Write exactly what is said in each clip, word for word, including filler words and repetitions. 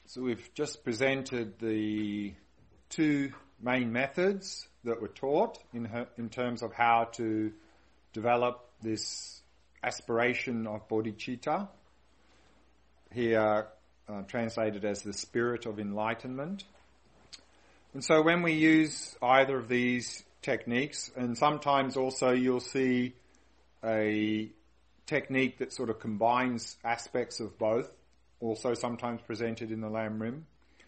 So we've just presented the two main methods that were taught in her, in terms of how to develop this aspiration of bodhicitta, here uh, translated as the spirit of enlightenment. And so when we use either of these techniques, and sometimes also you'll see a technique that sort of combines aspects of both, also sometimes presented in the Lam Rim.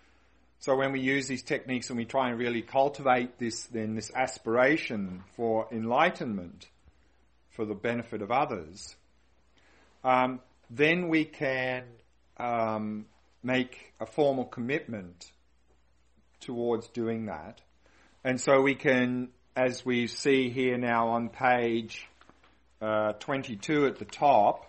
So when we use these techniques and we try and really cultivate this, then this aspiration for enlightenment for the benefit of others, um, then we can um, make a formal commitment towards doing that. And so we can, as we see here now on page uh, twenty-two at the top,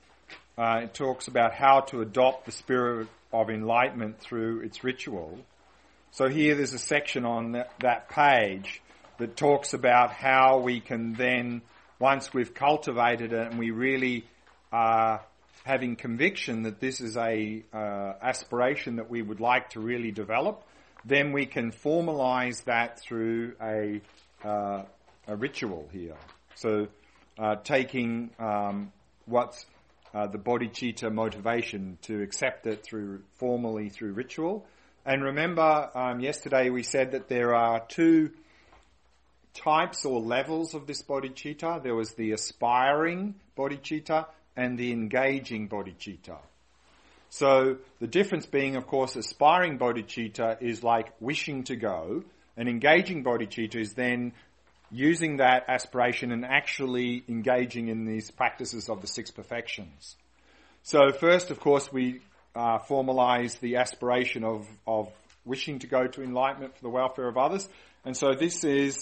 uh, it talks about how to adopt the spirit of enlightenment through its ritual. So here there's a section on that, that page that talks about how we can then, once we've cultivated it and we really are having conviction that this is a uh, aspiration that we would like to really develop, then we can formalize that through a, uh, a ritual here. So uh, taking um, what's uh, the bodhicitta motivation to accept it through formally through ritual. And remember, um, yesterday we said that there are two types or levels of this bodhicitta. There was the aspiring bodhicitta and the engaging bodhicitta. So the difference being, of course, aspiring bodhicitta is like wishing to go, and engaging bodhicitta is then using that aspiration and actually engaging in these practices of the six perfections. So first, of course, we uh, formalize the aspiration of, of wishing to go to enlightenment for the welfare of others. And so this is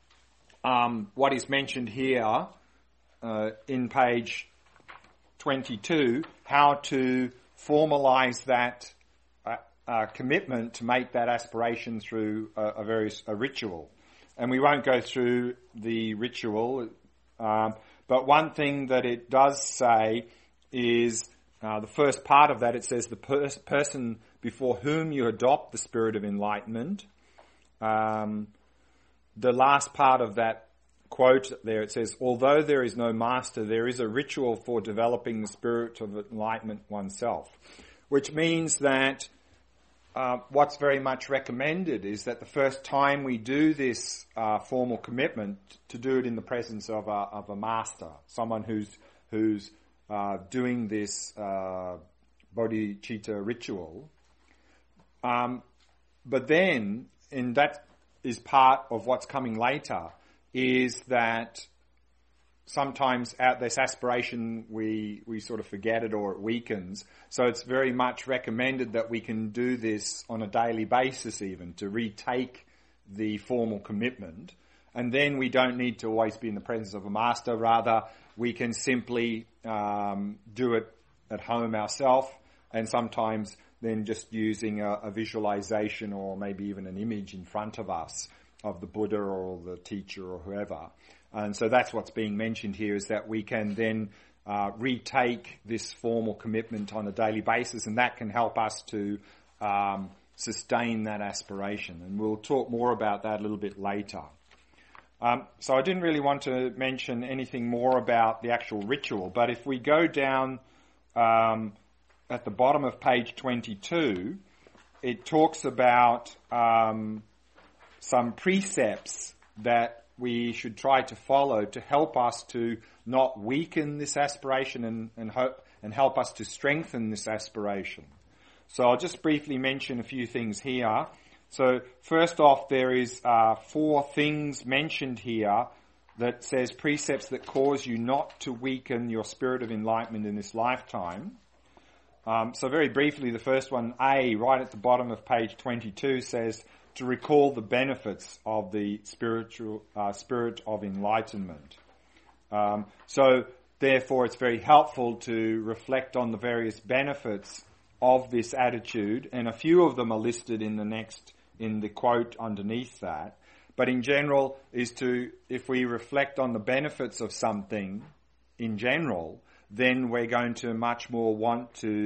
um, what is mentioned here uh, in page twenty-two, how to formalize that uh, uh, commitment to make that aspiration through a, a very a ritual. And we won't go through the ritual, um, but one thing that it does say is uh, the first part of that, it says the per- person before whom you adopt the spirit of enlightenment. Um, the last part of that quote there, it says, although there is no master, there is a ritual for developing the spirit of enlightenment oneself. Which means that uh, what's very much recommended is that the first time we do this uh, formal commitment, to do it in the presence of a, of a master, someone who's who's uh, doing this uh, bodhicitta ritual. Um, but then, and that is part of what's coming later, is that sometimes at this aspiration we, we sort of forget it or it weakens. So it's very much recommended that we can do this on a daily basis even, to retake the formal commitment. And then we don't need to always be in the presence of a master. Rather, we can simply um, do it at home ourselves, and sometimes then just using a, a visualization or maybe even an image in front of us of the Buddha or the teacher or whoever. And so that's what's being mentioned here, is that we can then uh, retake this formal commitment on a daily basis, and that can help us to um, sustain that aspiration. And we'll talk more about that a little bit later. Um, so I didn't really want to mention anything more about the actual ritual, but if we go down um, at the bottom of page twenty-two, it talks about um, some precepts that we should try to follow to help us to not weaken this aspiration and, and hope and help us to strengthen this aspiration. So I'll just briefly mention a few things here. So first off, there is uh, four things mentioned here that says precepts that cause you not to weaken your spirit of enlightenment in this lifetime. Um, so very briefly, the first one, A, right at the bottom of page twenty-two, says to recall the benefits of the spiritual uh, spirit of enlightenment. Um, so, therefore, it's very helpful to reflect on the various benefits of this attitude, and a few of them are listed in the next, in the quote underneath that. But in general, is to, if we reflect on the benefits of something in general, then we're going to much more want to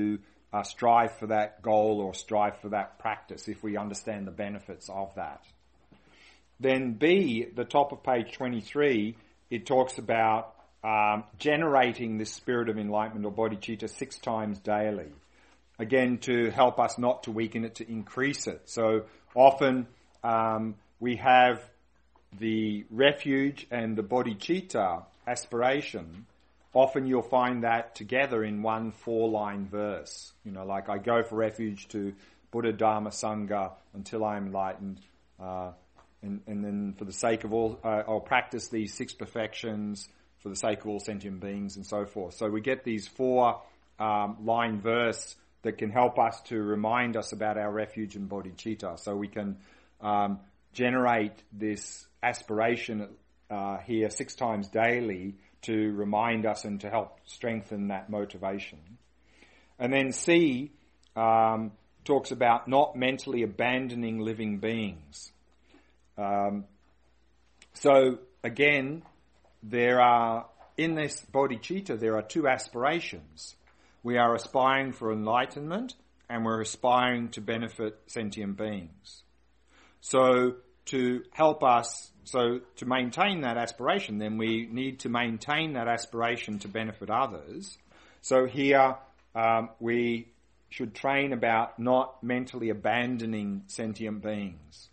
uh, strive for that goal or strive for that practice if we understand the benefits of that. Then B, the top of page twenty-three, it talks about um, generating this spirit of enlightenment or bodhicitta six times daily. Again, to help us not to weaken it, to increase it. So often um, we have the refuge and the bodhicitta aspiration. Often you'll find that together in one four-line verse. You know, like I go for refuge to Buddha, Dharma, Sangha until I am enlightened. Uh, and, and then for the sake of all, uh, I'll practice these six perfections for the sake of all sentient beings and so forth. So we get these four um, line verse that can help us to remind us about our refuge and bodhicitta. So we can um, generate this aspiration uh, here six times daily to remind us and to help strengthen that motivation. And then C um, talks about not mentally abandoning living beings. Um, so again, there are, in this bodhicitta, there are two aspirations. We are aspiring for enlightenment and we're aspiring to benefit sentient beings. So to help us, so to maintain that aspiration, then we need to maintain that aspiration to benefit others. So here um, we should train about not mentally abandoning sentient beings.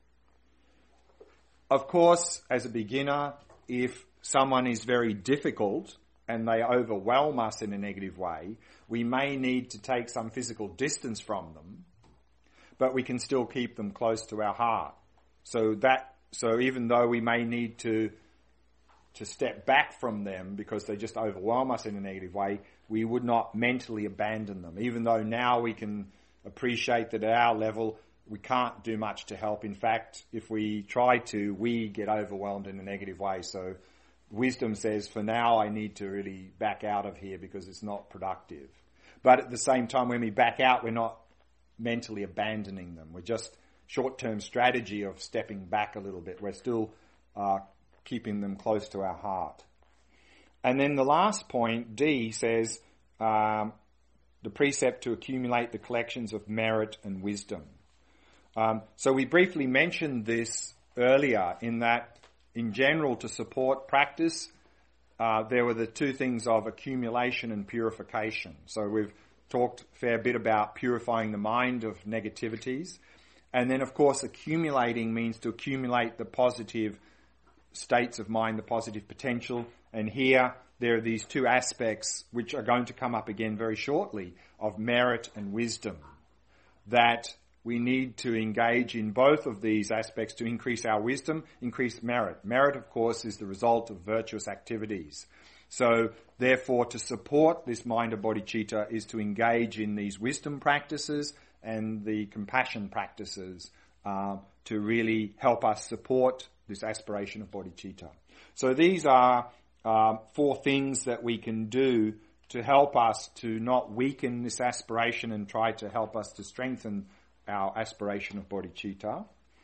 Of course, as a beginner, if someone is very difficult and they overwhelm us in a negative way, we may need to take some physical distance from them, but we can still keep them close to our heart. So that, so even though we may need to to step back from them because they just overwhelm us in a negative way, we would not mentally abandon them. Even though now we can appreciate that at our level we can't do much to help. In fact, if we try to, we get overwhelmed in a negative way. So wisdom says, for now I need to really back out of here because it's not productive. But at the same time, when we back out, we're not mentally abandoning them. We're just short-term strategy of stepping back a little bit. We're still uh, keeping them close to our heart. And then the last point, D, says um, the precept to accumulate the collections of merit and wisdom. Um, so we briefly mentioned this earlier in that, in general, to support practice, uh, there were the two things of accumulation and purification. So we've talked a fair bit about purifying the mind of negativities. And then, of course, accumulating means to accumulate the positive states of mind, the positive potential. And here there are these two aspects which are going to come up again very shortly of merit and wisdom, that we need to engage in both of these aspects to increase our wisdom, increase merit. Merit, of course, is the result of virtuous activities. So, therefore, to support this mind of bodhicitta is to engage in these wisdom practices and the compassion practices uh, to really help us support this aspiration of bodhicitta. So these are uh, four things that we can do to help us to not weaken this aspiration and try to help us to strengthen our aspiration of bodhicitta.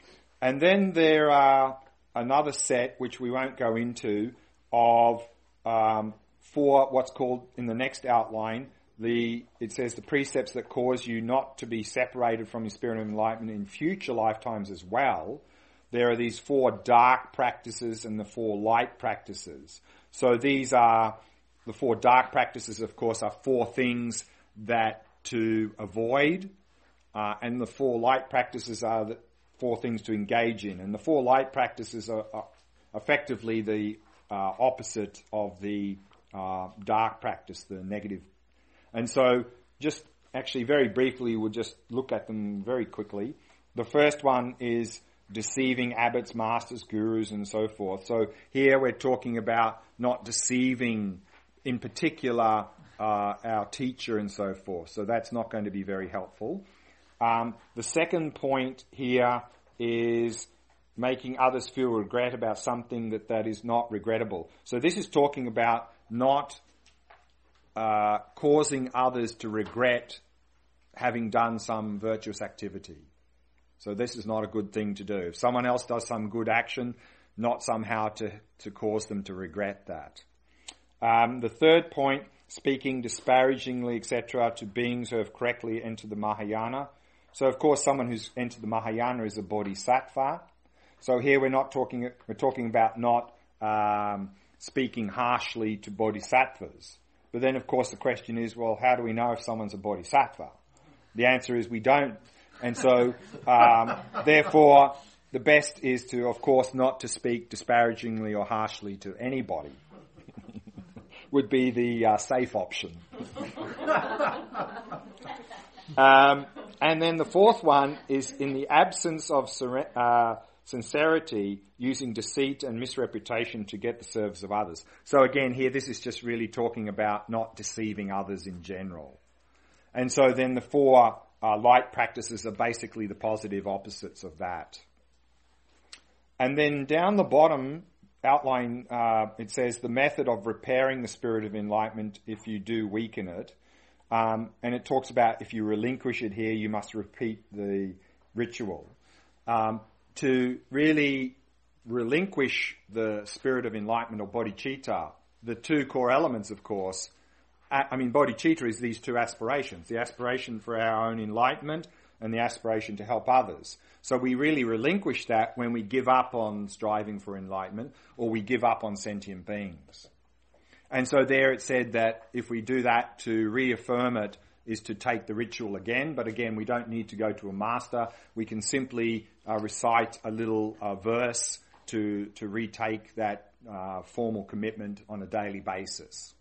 And then there are another set, which we won't go into, of um, for what's called in the next outline, the it says the precepts that cause you not to be separated from your spirit of enlightenment in future lifetimes as well. There are these four dark practices and the four light practices. So these are, the four dark practices, of course, are four things that to avoid. Uh, and the four light practices are the four things to engage in. And the four light practices are, are effectively the uh, opposite of the uh, dark practice, the negative. And so just actually very briefly, we'll just look at them very quickly. The first one is deceiving abbots, masters, gurus, and so forth. So here we're talking about not deceiving, in particular, uh, our teacher and so forth. So that's not going to be very helpful. Um, the second point here is making others feel regret about something that, that is not regrettable. So this is talking about not uh, causing others to regret having done some virtuous activity. So this is not a good thing to do. If someone else does some good action, not somehow to, to cause them to regret that. Um, the third point, speaking disparagingly, et cetera, to beings who have correctly entered the Mahayana. So, of course, someone who's entered the Mahayana is a bodhisattva. So here we're not talking, we're talking about not um, speaking harshly to bodhisattvas. But then, of course, the question is, well, how do we know if someone's a bodhisattva? The answer is we don't. And so, um, therefore, the best is to, of course, not to speak disparagingly or harshly to anybody. Would be the uh, safe option. um, and then the fourth one is in the absence of ser- uh, sincerity, using deceit and misreputation to get the service of others. So again, here this is just really talking about not deceiving others in general. And so then the four uh, light practices are basically the positive opposites of that. And then down the bottom outline, uh, it says the method of repairing the spirit of enlightenment if you do weaken it. Um, and it talks about if you relinquish it here, you must repeat the ritual. Um, to really relinquish the spirit of enlightenment or bodhicitta, the two core elements, of course, I mean, bodhicitta is these two aspirations, the aspiration for our own enlightenment and the aspiration to help others. So we really relinquish that when we give up on striving for enlightenment or we give up on sentient beings. And so there it said that if we do that, to reaffirm it is to take the ritual again. But again, we don't need to go to a master. We can simply uh, recite a little uh, verse to, to retake that uh, formal commitment on a daily basis.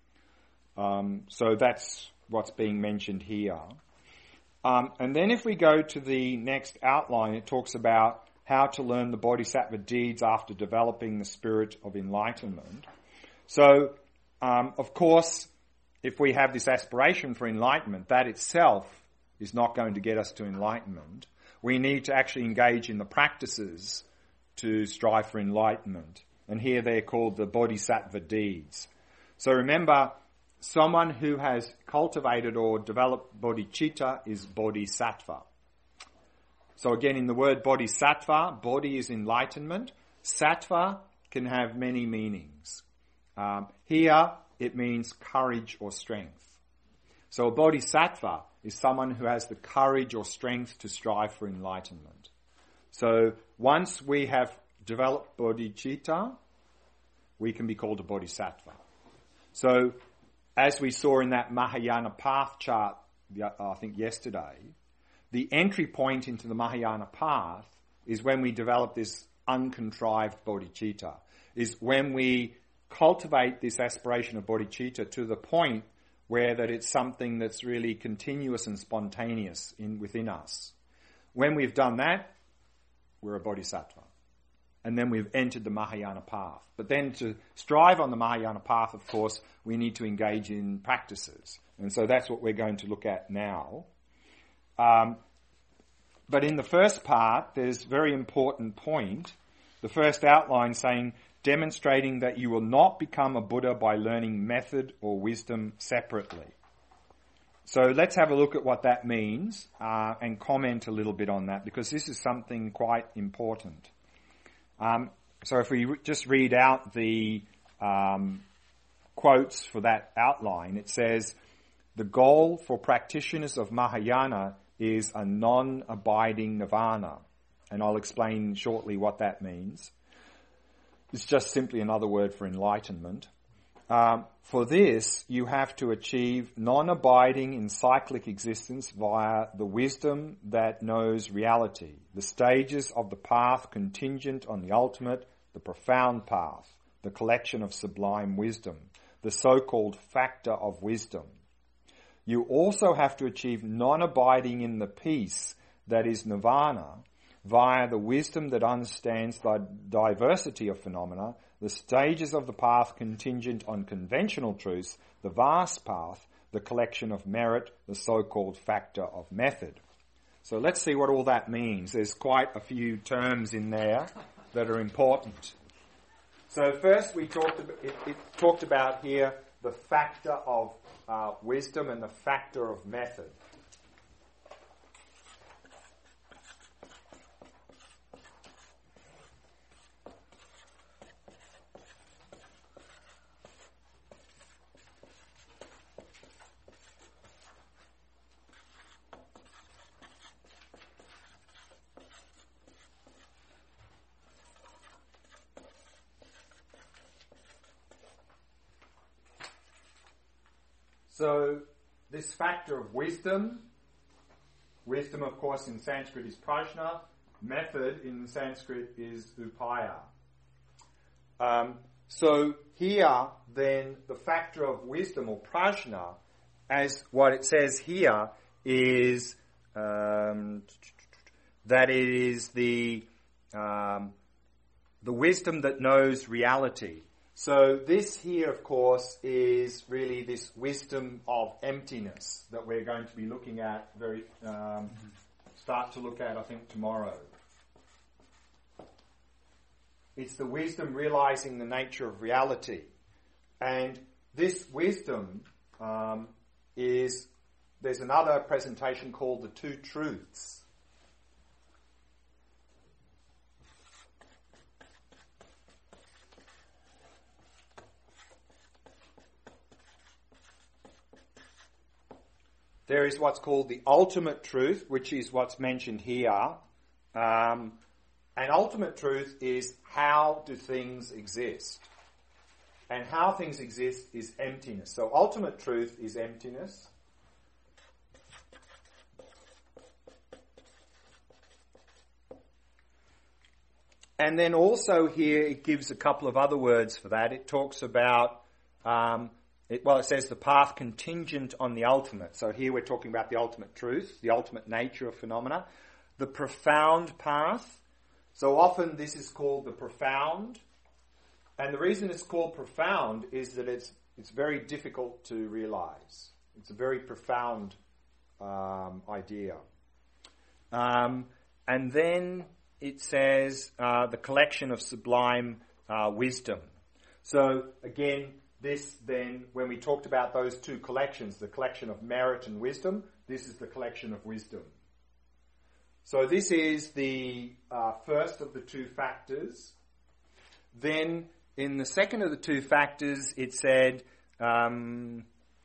Um, so that's what's being mentioned here. Um, and then if we go to the next outline, it talks about how to learn the bodhisattva deeds after developing the spirit of enlightenment. So, um, of course, if we have this aspiration for enlightenment, that itself is not going to get us to enlightenment. We need to actually engage in the practices to strive for enlightenment. And here they're called the bodhisattva deeds. So remember, someone who has cultivated or developed bodhicitta is bodhisattva. So again, in the word bodhisattva, bodhi is enlightenment. Sattva can have many meanings. Um, here, it means courage or strength. So a bodhisattva is someone who has the courage or strength to strive for enlightenment. So once we have developed bodhicitta, we can be called a bodhisattva. So as we saw in that Mahayana path chart, I think yesterday, the entry point into the Mahayana path is when we develop this uncontrived bodhicitta, is when we cultivate this aspiration of bodhicitta to the point where that it's something that's really continuous and spontaneous in within us. When we've done that, we're a bodhisattva. And then we've entered the Mahayana path. But then to strive on the Mahayana path, of course, we need to engage in practices. And so that's what we're going to look at now. Um, but in the first part, there's a very important point. The first outline saying, demonstrating that you will not become a Buddha by learning method or wisdom separately. So let's have a look at what that means uh, and comment a little bit on that, because this is something quite important. Um, so if we re- just read out the um, quotes for that outline, it says, the goal for practitioners of Mahayana is a non-abiding nirvana. And I'll explain shortly what that means. It's just simply another word for enlightenment. Um, for this, you have to achieve non-abiding in cyclic existence via the wisdom that knows reality, the stages of the path contingent on the ultimate, the profound path, the collection of sublime wisdom, the so-called factor of wisdom. You also have to achieve non-abiding in the peace that is nirvana via the wisdom that understands the diversity of phenomena, the stages of the path contingent on conventional truths, the vast path, the collection of merit, the so-called factor of method. So let's see what all that means. There's quite a few terms in there that are important. So first we talked about, it, it talked about here the factor of uh, wisdom and the factor of method. So this factor of wisdom, wisdom of course in Sanskrit is prajna, method in Sanskrit is upaya. Um, so here then the factor of wisdom or prajna, as what it says here, is um, that it is the um, the wisdom that knows reality. So this here, of course, is really this wisdom of emptiness that we're going to be looking at very um, start to look at, I think, tomorrow. It's the wisdom realizing the nature of reality, and this wisdom um, is. There's another presentation called the Two Truths. There is what's called the ultimate truth, which is what's mentioned here. Um, and ultimate truth is how do things exist? And how things exist is emptiness. So ultimate truth is emptiness. And then also here it gives a couple of other words for that. It talks about, um, it, well, it says the path contingent on the ultimate. So here we're talking about the ultimate truth, the ultimate nature of phenomena. The profound path. So often this is called the profound. And the reason it's called profound is that it's it's very difficult to realize. It's a very profound um, idea. Um, and then it says uh, the collection of sublime uh, wisdom. So again, this then, when we talked about those two collections, the collection of merit and wisdom, this is the collection of wisdom. So this is the uh, first of the two factors. Then in the second of the two factors, it said um,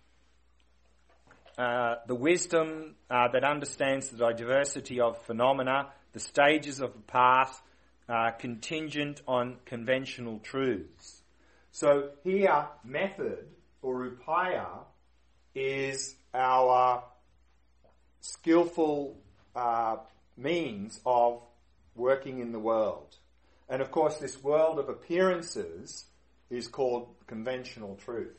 uh, the wisdom uh, that understands the diversity of phenomena, the stages of the path, uh, contingent on conventional truths. So here, method, or upaya, is our skillful uh, means of working in the world. And of course, this world of appearances is called conventional truth.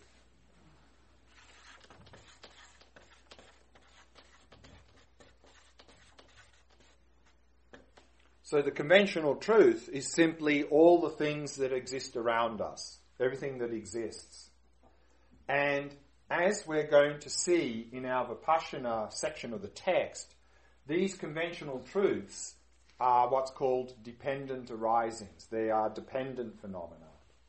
So the conventional truth is simply all the things that exist around us, everything that exists. And as we're going to see in our Vipassana section of the text, these conventional truths are what's called dependent arisings. They are dependent phenomena.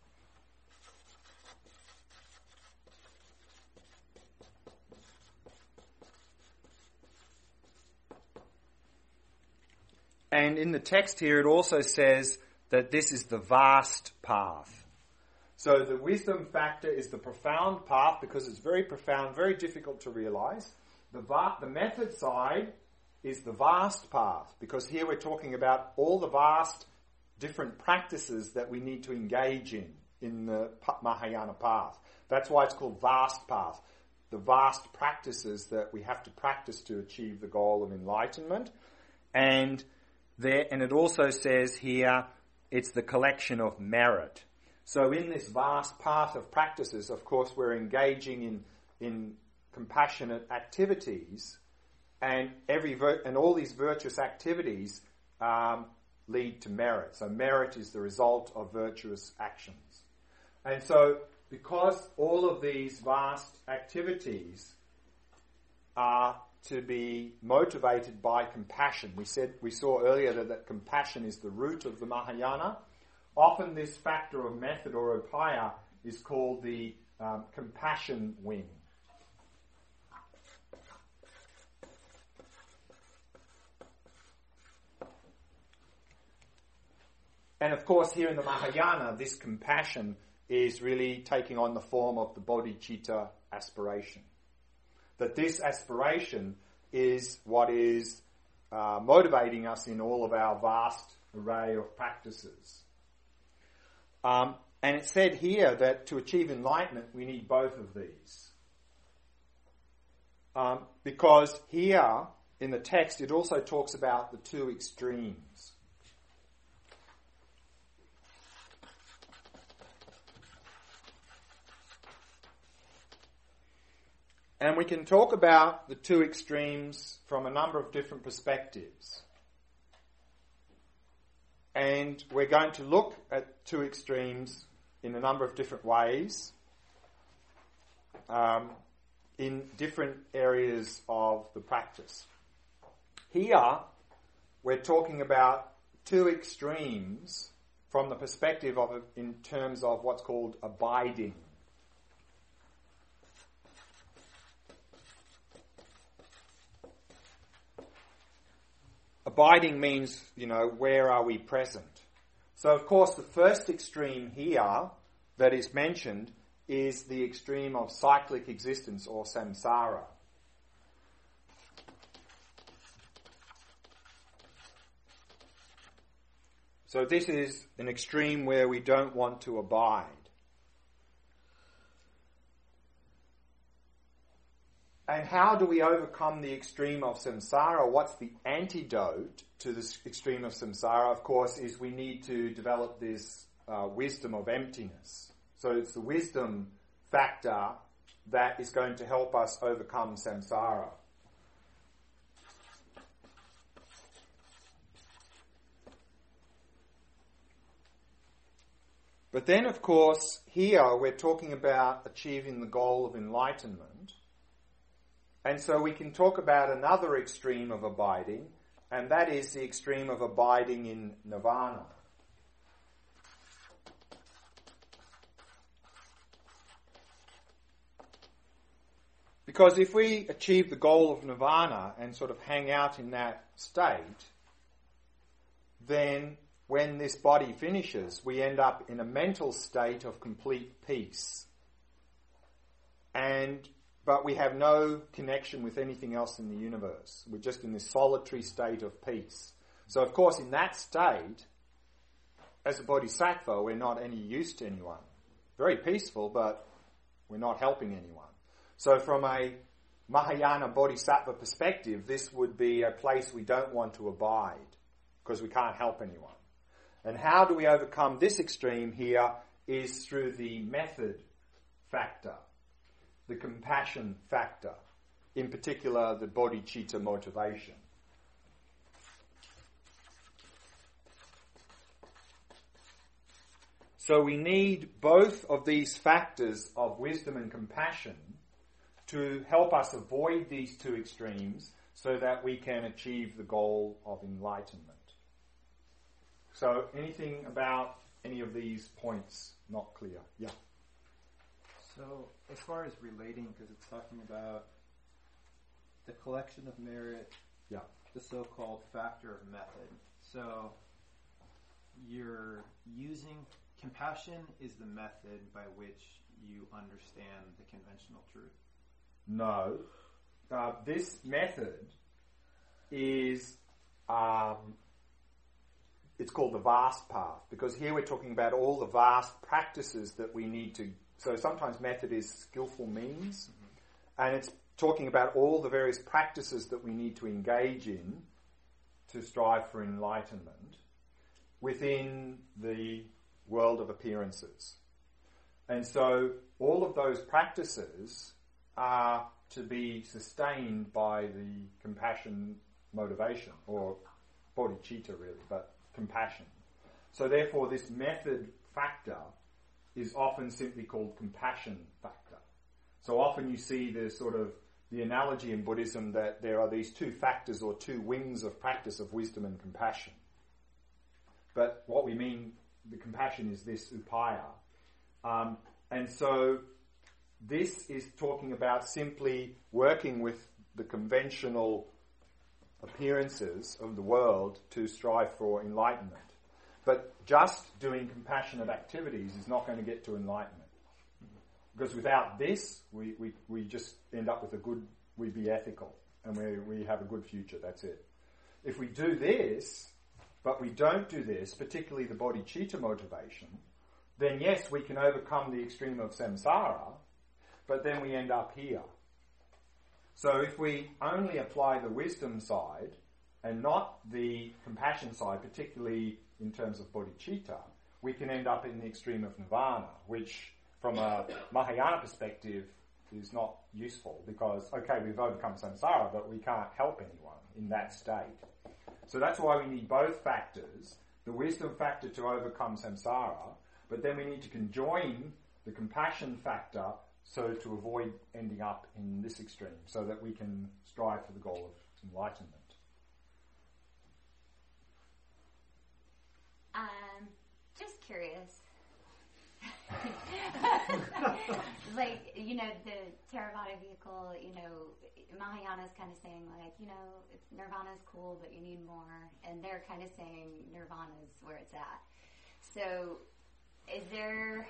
And in the text here, it also says that this is the vast path. So the wisdom factor is the profound path because it's very profound, very difficult to realize. The, va- the method side is the vast path because here we're talking about all the vast different practices that we need to engage in, in the Mahayana path. That's why it's called vast path. The vast practices that we have to practice to achieve the goal of enlightenment. And there, and it also says here, it's the collection of merit. So in this vast path of practices, of course, we're engaging in, in compassionate activities, and every vir- and all these virtuous activities um, lead to merit. So merit is the result of virtuous actions. And so because all of these vast activities are to be motivated by compassion. We said we saw earlier that, that compassion is the root of the Mahayana. Often this factor of method or upaya is called the um, compassion wing. And of course here in the Mahayana, this compassion is really taking on the form of the bodhicitta aspiration. That this aspiration is what is uh, motivating us in all of our vast array of practices. Um, and it said here that to achieve enlightenment, we need both of these. Um, because here in the text it also talks about the two extremes. And we can talk about the two extremes from a number of different perspectives. And we're going to look at two extremes in a number of different ways, um, in different areas of the practice. Here, we're talking about two extremes from the perspective of it in terms of what's called abiding. Abiding means, you know, where are we present? So, of course, the first extreme here that is mentioned is the extreme of cyclic existence or samsara. So this is an extreme where we don't want to abide. And how do we overcome the extreme of samsara? What's the antidote to this extreme of samsara? Of course, is we need to develop this uh, wisdom of emptiness. So it's the wisdom factor that is going to help us overcome samsara. But then, of course, here we're talking about achieving the goal of enlightenment. And so we can talk about another extreme of abiding, and that is the extreme of abiding in nirvana. Because if we achieve the goal of nirvana and sort of hang out in that state, then when this body finishes, we end up in a mental state of complete peace. And But we have no connection with anything else in the universe. We're just in this solitary state of peace. So, of course, in that state, as a bodhisattva, we're not any use to anyone. Very peaceful, but we're not helping anyone. So from a Mahayana bodhisattva perspective, this would be a place we don't want to abide, because we can't help anyone. And how do we overcome this extreme here is through the method factor, the compassion factor, in particular the bodhicitta motivation. So we need both of these factors of wisdom and compassion to help us avoid these two extremes so that we can achieve the goal of enlightenment. So anything about any of these points not clear? Yeah. So, as far as relating, because it's talking about the collection of merit, yeah, the so-called factor of method. So, you're using compassion is the method by which you understand the conventional truth. No, uh, this method is um, it's called the vast path, because here we're talking about all the vast practices that we need to. So sometimes method is skillful means, mm-hmm. and it's talking about all the various practices that we need to engage in to strive for enlightenment within the world of appearances. And so all of those practices are to be sustained by the compassion motivation, or bodhicitta really, but compassion. So therefore this method factor is often simply called compassion factor. So often you see the sort of the analogy in Buddhism that there are these two factors or two wings of practice of wisdom and compassion. But what we mean, the compassion is this upaya. Um, and so this is talking about simply working with the conventional appearances of the world to strive for enlightenment. But just doing compassionate activities is not going to get to enlightenment. Because without this, we, we, we just end up with a good, we be ethical, and we, we have a good future, that's it. If we do this, but we don't do this, particularly the bodhicitta motivation, then yes, we can overcome the extreme of samsara, but then we end up here. So if we only apply the wisdom side and not the compassion side, particularly in terms of bodhicitta, we can end up in the extreme of nirvana, which from a Mahayana perspective is not useful because, okay, we've overcome samsara, but we can't help anyone in that state. So that's why we need both factors, the wisdom factor to overcome samsara, but then we need to conjoin the compassion factor so to avoid ending up in this extreme, so that we can strive for the goal of enlightenment. Um, just curious. Like, you know, the Theravada vehicle, you know, Mahayana's kind of saying, like, you know, it's, Nirvana's cool, but you need more. And they're kind of saying Nirvana's where it's at. So, is there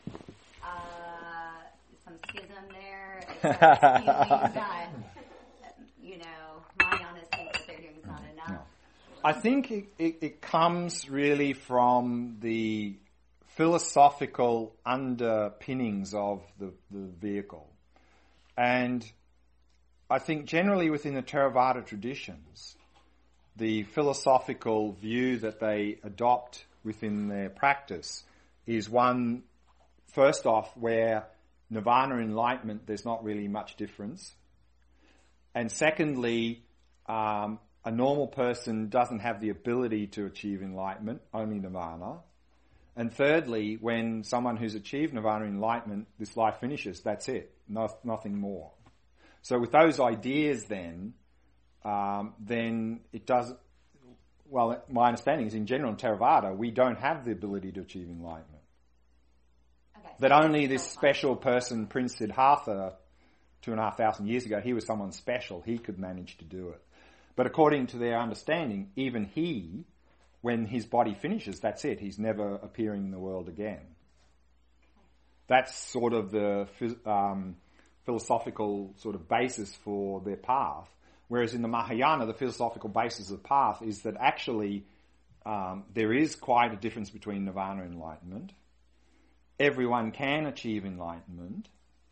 uh, some schism there? Is there a feeling that, you know, Mahayana thinks what they're doing is not enough? No. I think it, it, it comes really from the philosophical underpinnings of the, the vehicle. And I think generally within the Theravada traditions, the philosophical view that they adopt within their practice is one, first off, where nirvana enlightenment, there's not really much difference. And secondly, um, a normal person doesn't have the ability to achieve enlightenment, only nirvana. And thirdly, when someone who's achieved nirvana enlightenment, this life finishes, that's it, no, nothing more. So with those ideas then, um, then it does, well, my understanding is in general in Theravada, we don't have the ability to achieve enlightenment. Okay, so that only this special person, Prince Siddhartha, two and a half thousand years ago, he was someone special, he could manage to do it. But according to their understanding, even he, when his body finishes, that's it. He's never appearing in the world again. That's sort of the um, philosophical sort of basis for their path. Whereas in the Mahayana, the philosophical basis of the path is that actually um, there is quite a difference between nirvana and enlightenment. Everyone can achieve enlightenment.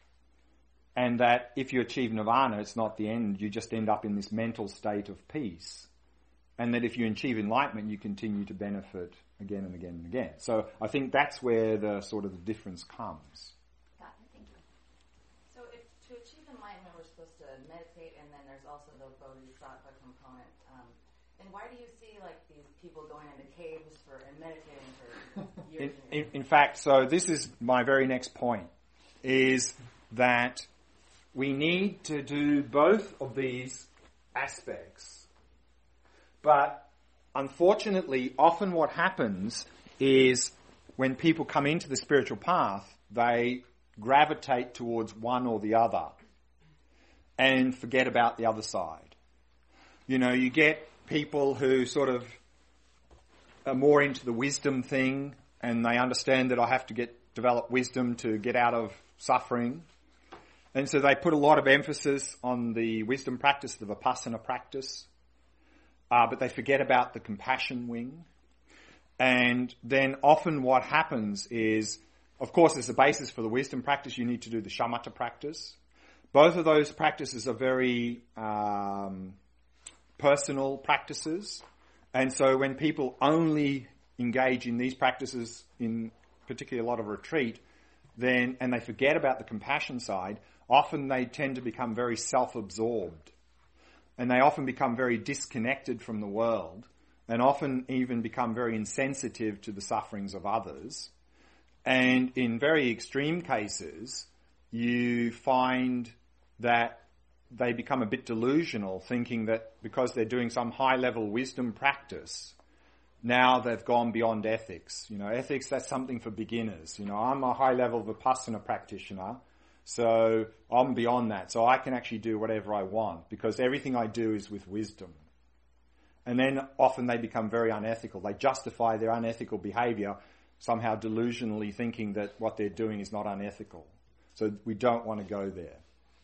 And that if you achieve nirvana, it's not the end. You just end up in this mental state of peace. And that if you achieve enlightenment, you continue to benefit again and again and again. So I think that's where the sort of the difference comes. Got it, thank you. So if to achieve enlightenment, we're supposed to meditate, and then there's also the bodhisattva component. Um, and why do you see like these people going into caves for and meditating for years? In, in, in fact, so this is my very next point, is that we need to do both of these aspects. But unfortunately, often what happens is when people come into the spiritual path, they gravitate towards one or the other and forget about the other side. You know, you get people who sort of are more into the wisdom thing and they understand that I have to get develop wisdom to get out of suffering. And so they put a lot of emphasis on the wisdom practice, the Vipassana practice. Uh, but they forget about the compassion wing. And then often what happens is, of course, as a basis for the wisdom practice, you need to do the shamatha practice. Both of those practices are very um, personal practices. And so when people only engage in these practices, in particularly a lot of retreat, then and they forget about the compassion side, often they tend to become very self-absorbed. And they often become very disconnected from the world and often even become very insensitive to the sufferings of others. And in very extreme cases, you find that they become a bit delusional, thinking that because they're doing some high-level wisdom practice, now they've gone beyond ethics. You know, ethics, that's something for beginners. You know, I'm a high-level Vipassana practitioner, so I'm beyond that. So I can actually do whatever I want because everything I do is with wisdom. And then often they become very unethical. They justify their unethical behavior somehow delusionally thinking that what they're doing is not unethical. So we don't want to go there.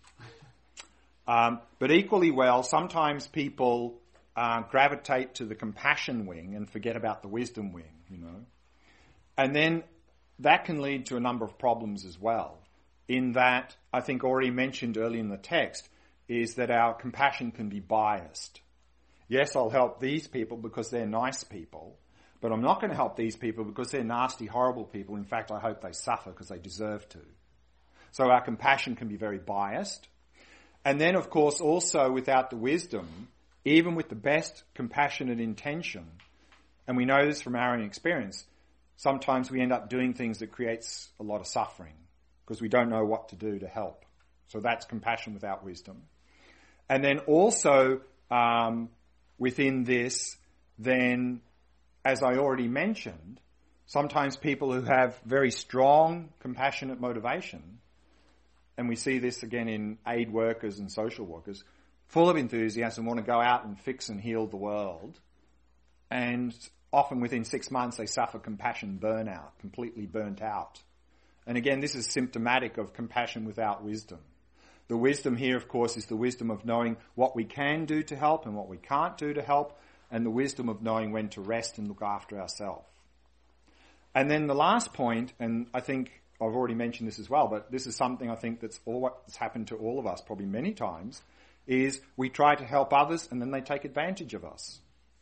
Um, but equally well, sometimes people uh, gravitate to the compassion wing and forget about the wisdom wing, you know. And then that can lead to a number of problems as well. In that, I think already mentioned early in the text, is that our compassion can be biased. Yes, I'll help these people because they're nice people, but I'm not going to help these people because they're nasty, horrible people. In fact, I hope they suffer because they deserve to. So our compassion can be very biased. And then, of course, also without the wisdom, even with the best compassionate intention, and we know this from our own experience, sometimes we end up doing things that creates a lot of suffering because we don't know what to do to help. So that's compassion without wisdom. And then also um, within this, then, as I already mentioned, sometimes people who have very strong compassionate motivation, and we see this again in aid workers and social workers, full of enthusiasm, want to go out and fix and heal the world, and often within six months they suffer compassion burnout, completely burnt out. And again, this is symptomatic of compassion without wisdom. The wisdom here, of course, is the wisdom of knowing what we can do to help and what we can't do to help, and the wisdom of knowing when to rest and look after ourselves. And then the last point, and I think I've already mentioned this as well, but this is something I think that's all that's happened to all of us probably many times, is we try to help others and then they take advantage of us.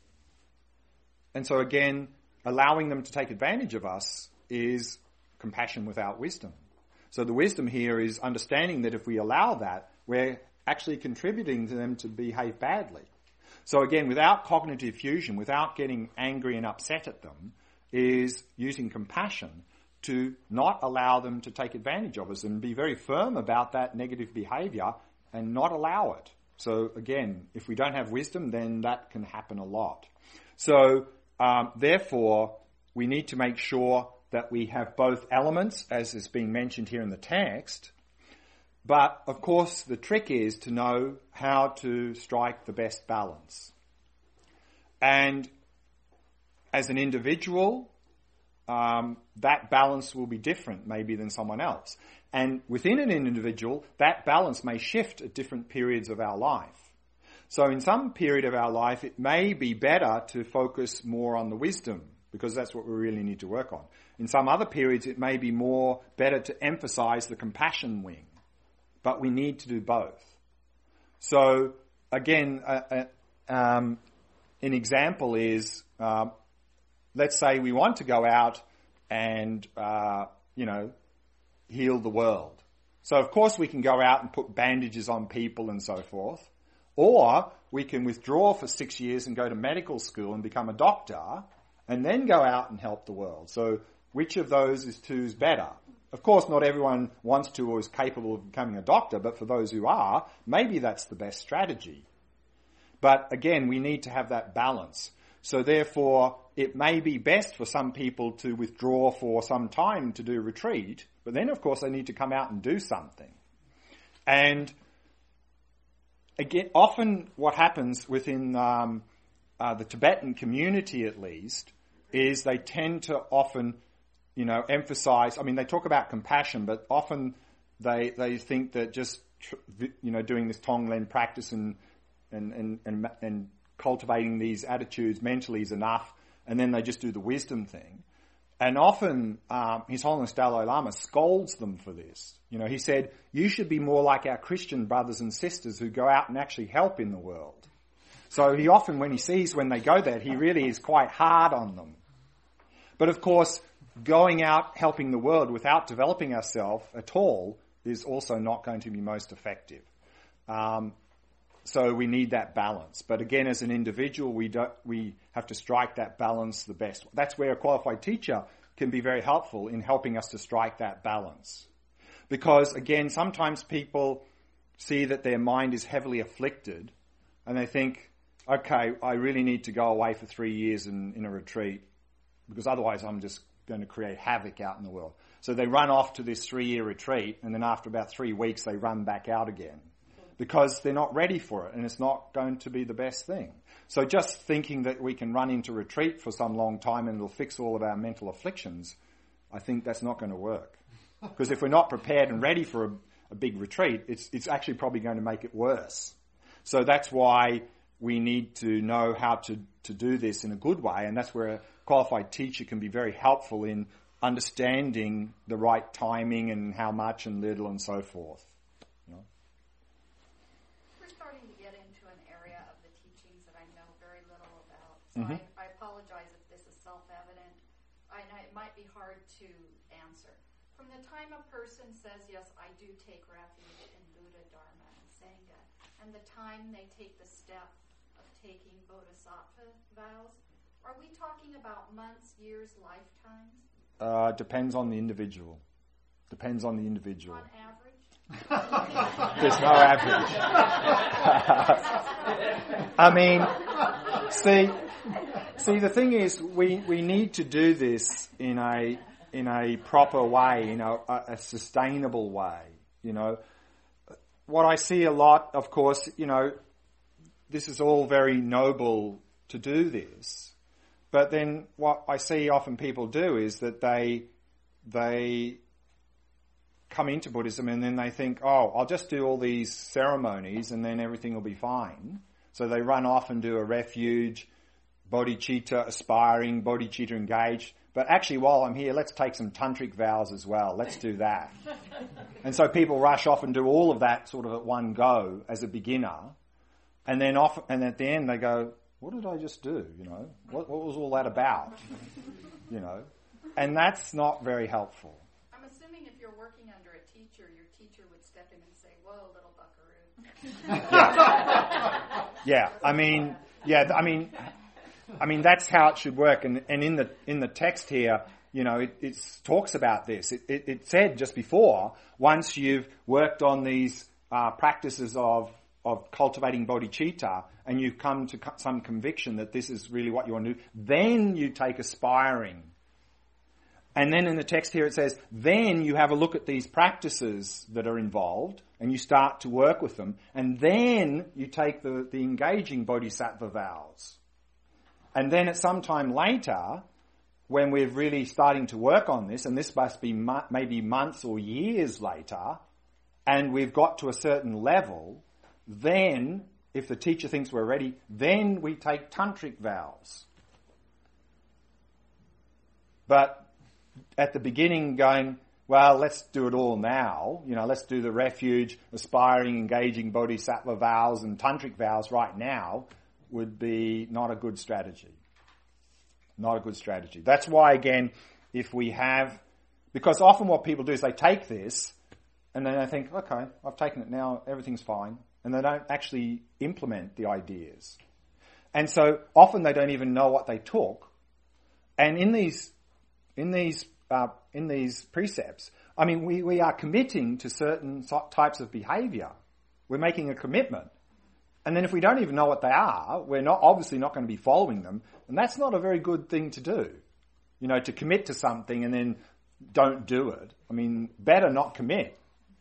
And so again, allowing them to take advantage of us is compassion without wisdom. So the wisdom here is understanding that if we allow that, we're actually contributing to them to behave badly. So again, without cognitive fusion, without getting angry and upset at them, is using compassion to not allow them to take advantage of us and be very firm about that negative behaviour and not allow it. So again, if we don't have wisdom, then that can happen a lot. So um, therefore, we need to make sure that we have both elements, as is being mentioned here in the text. But, of course, the trick is to know how to strike the best balance. And as an individual, um, that balance will be different maybe than someone else. And within an individual, that balance may shift at different periods of our life. So in some period of our life, it may be better to focus more on the wisdom, because that's what we really need to work on. In some other periods, it may be more better to emphasize the compassion wing, but we need to do both. So again, uh, uh, um, an example is, uh, let's say we want to go out and, uh, you know, heal the world. So of course we can go out and put bandages on people and so forth, or we can withdraw for six years and go to medical school and become a doctor, and then go out and help the world. So which of those is two's better? Of course, not everyone wants to or is capable of becoming a doctor, but for those who are, maybe that's the best strategy. But again, we need to have that balance. So therefore, it may be best for some people to withdraw for some time to do retreat, but then of course they need to come out and do something. And again, often what happens within um, uh, the Tibetan community at least is they tend to often, you know, emphasize, I mean, they talk about compassion, but often they they think that just, you know, doing this Tonglen practice and and and and, and cultivating these attitudes mentally is enough, and then they just do the wisdom thing. And often um, His Holiness Dalai Lama scolds them for this. You know, he said, you should be more like our Christian brothers and sisters who go out and actually help in the world. So he often, when he sees when they go there, he really is quite hard on them. But of course, going out helping the world without developing ourselves at all is also not going to be most effective. Um, so we need that balance. But again, as an individual, we don't, we have to strike that balance the best. That's where a qualified teacher can be very helpful in helping us to strike that balance. Because again, sometimes people see that their mind is heavily afflicted and they think, okay, I really need to go away for three years in, in a retreat because otherwise I'm just going to create havoc out in the world. So they run off to this three-year retreat, and then after about three weeks they run back out again because they're not ready for it and it's not going to be the best thing. So just thinking that we can run into retreat for some long time and it'll fix all of our mental afflictions, I think that's not going to work. Because if we're not prepared and ready for a, a big retreat, it's, it's actually probably going to make it worse. So that's why we need to know how to, to do this in a good way, and that's where a qualified teacher can be very helpful in understanding the right timing and how much and little and so forth. You know? into an area of the teachings that I know very little about. So Mm-hmm. I, I apologize if this is self-evident. I know it might be hard to answer. From the time a person says, yes, I do take refuge in Buddha, Dharma, and Sangha, and the time they take the step of taking bodhisattva vows, are we talking about months, years, lifetimes? Uh, depends on the individual. Depends on the individual. On average? There's no average. I mean, see, see, the thing is, we, we need to do this in a in a proper way, in a, a sustainable way. You know, what I see a lot, of course, you know, this is all very noble to do this, but then what I see often people do is that they they come into Buddhism and then they think, oh, I'll just do all these ceremonies and then everything will be fine. So they run off and do a refuge, bodhicitta aspiring, bodhicitta engaged. But actually, while I'm here, let's take some tantric vows as well. Let's do that. And so people rush off and do all of that sort of at one go as a beginner. And then off, and at the end they go, what did I just do? You know, what, what was all that about? You know, and that's not very helpful. I'm assuming if you're working under a teacher, your teacher would step in and say, whoa, little buckaroo. Yeah. Yeah. I mean, yeah, I mean, I mean, that's how it should work. And, and in the, in the text here, you know, it, it talks about this. It, it, it said just before, once you've worked on these, uh, practices of, of cultivating bodhicitta and you've come to co- some conviction that this is really what you want to do, then you take aspiring. And then in the text here it says, then you have a look at these practices that are involved and you start to work with them. And then you take the, the engaging bodhisattva vows. And then at some time later, when we're really starting to work on this, and this must be mo- maybe months or years later, and we've got to a certain level, then, if the teacher thinks we're ready, then we take tantric vows. But at the beginning going, well, let's do it all now. You know, let's do the refuge, aspiring, engaging bodhisattva vows and tantric vows right now would be not a good strategy. Not a good strategy. That's why, again, if we have, because often what people do is they take this and then they think, okay, I've taken it now, everything's fine. And they don't actually implement the ideas. And so often they don't even know what they took. And in these, in these, uh, in these precepts, I mean, we, we are committing to certain types of behavior. We're making a commitment. And then if we don't even know what they are, we're not obviously not going to be following them. And that's not a very good thing to do. You know, to commit to something and then don't do it. I mean, better not commit.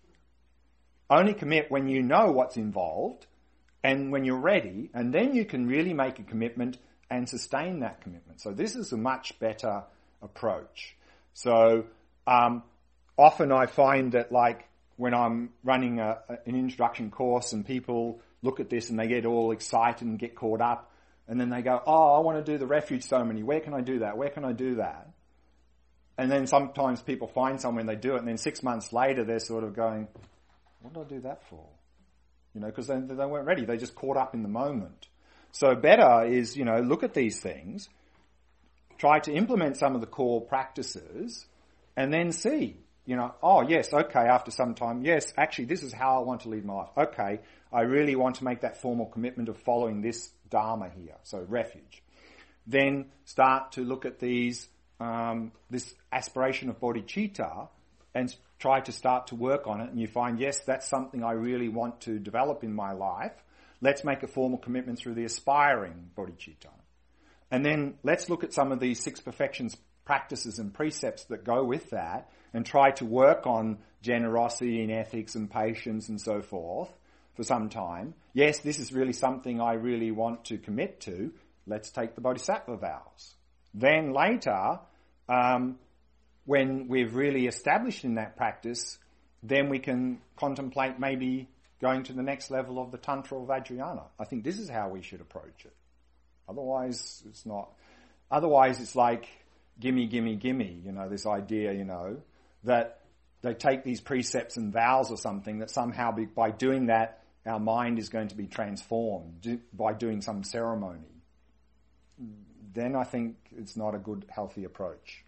Only commit when you know what's involved and when you're ready, and then you can really make a commitment and sustain that commitment. So this is a much better approach. So um, often I find that, like, when I'm running a, an introduction course and people look at this and they get all excited and get caught up, and then they go, oh, I want to do the refuge ceremony. Where can I do that? Where can I do that? And then sometimes people find somewhere and they do it, and then six months later they're sort of going, what did I do that for? You know, because they, they weren't ready. They just caught up in the moment. So better is, you know, look at these things, try to implement some of the core practices, and then see, you know, oh, yes, okay, after some time, yes, actually, this is how I want to lead my life. Okay, I really want to make that formal commitment of following this Dharma here, so refuge. Then start to look at these, um, this aspiration of bodhicitta and try to start to work on it, and you find, yes, that's something I really want to develop in my life. Let's make a formal commitment through the aspiring bodhicitta. And then let's look at some of these six perfections practices and precepts that go with that and try to work on generosity and ethics and patience and so forth for some time. Yes, this is really something I really want to commit to. Let's take the bodhisattva vows. Then later, um, when we've really established in that practice, then we can contemplate maybe going to the next level of the Tantra or Vajrayana. I think this is how we should approach it. Otherwise, it's not. Otherwise, it's like, gimme, gimme, gimme, you know, this idea, you know, that they take these precepts and vows or something that somehow be, by doing that our mind is going to be transformed do, by doing some ceremony, then I think it's not a good, healthy approach.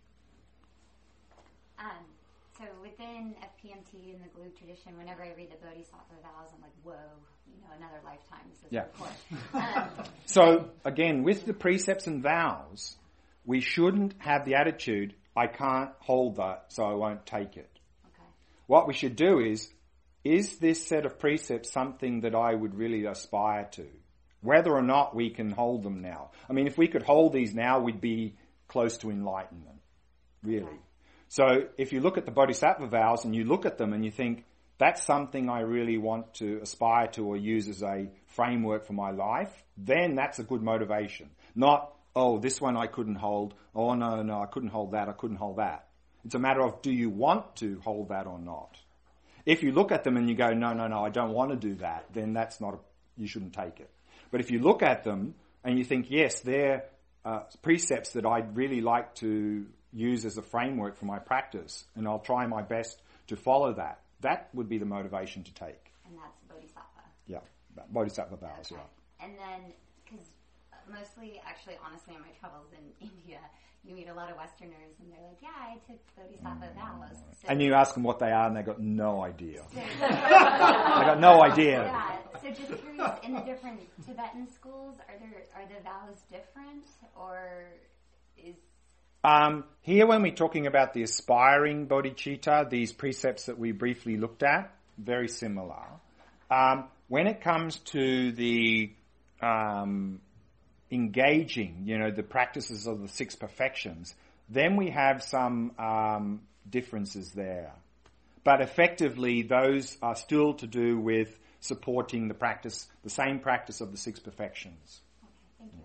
Um, so within F P M T and the Glue tradition, whenever I read the Bodhisattva vows, I'm like, whoa, you know, another lifetime. This is Yeah. um, So, again, with the precepts and vows, we shouldn't have the attitude, I can't hold that, so I won't take it. okay. What we should do is, is this set of precepts something that I would really aspire to? Whether or not we can hold them now. I mean, if we could hold these now, we'd be close to enlightenment, really. Okay. So if you look at the Bodhisattva vows and you look at them and you think, that's something I really want to aspire to or use as a framework for my life, then that's a good motivation. Not, oh, this one I couldn't hold. Oh, no, no, I couldn't hold that. I couldn't hold that. It's a matter of, do you want to hold that or not? If you look at them and you go, no, no, no, I don't want to do that, then that's not, a, you shouldn't take it. But if you look at them and you think, yes, they're uh, precepts that I'd really like to use as a framework for my practice, and I'll try my best to follow that, that would be the motivation to take. And that's Bodhisattva. Yeah, Bodhisattva vows, Okay. yeah. And then, because mostly, actually, honestly, in my travels in India, you meet a lot of Westerners, and they're like, yeah, I took Bodhisattva vows. So, And you ask them what they are, and they've got no idea. So, They've got no idea. yeah. So just curious, in the different Tibetan schools, are there are the vows different, or is... Um, here, when we're talking about the aspiring bodhicitta, these precepts that we briefly looked at, very similar. Um, when it comes to the um, engaging, you know, the practices of the six perfections, then we have some um, differences there. But effectively, those are still to do with supporting the practice, the same practice of the six perfections. Okay, thank you.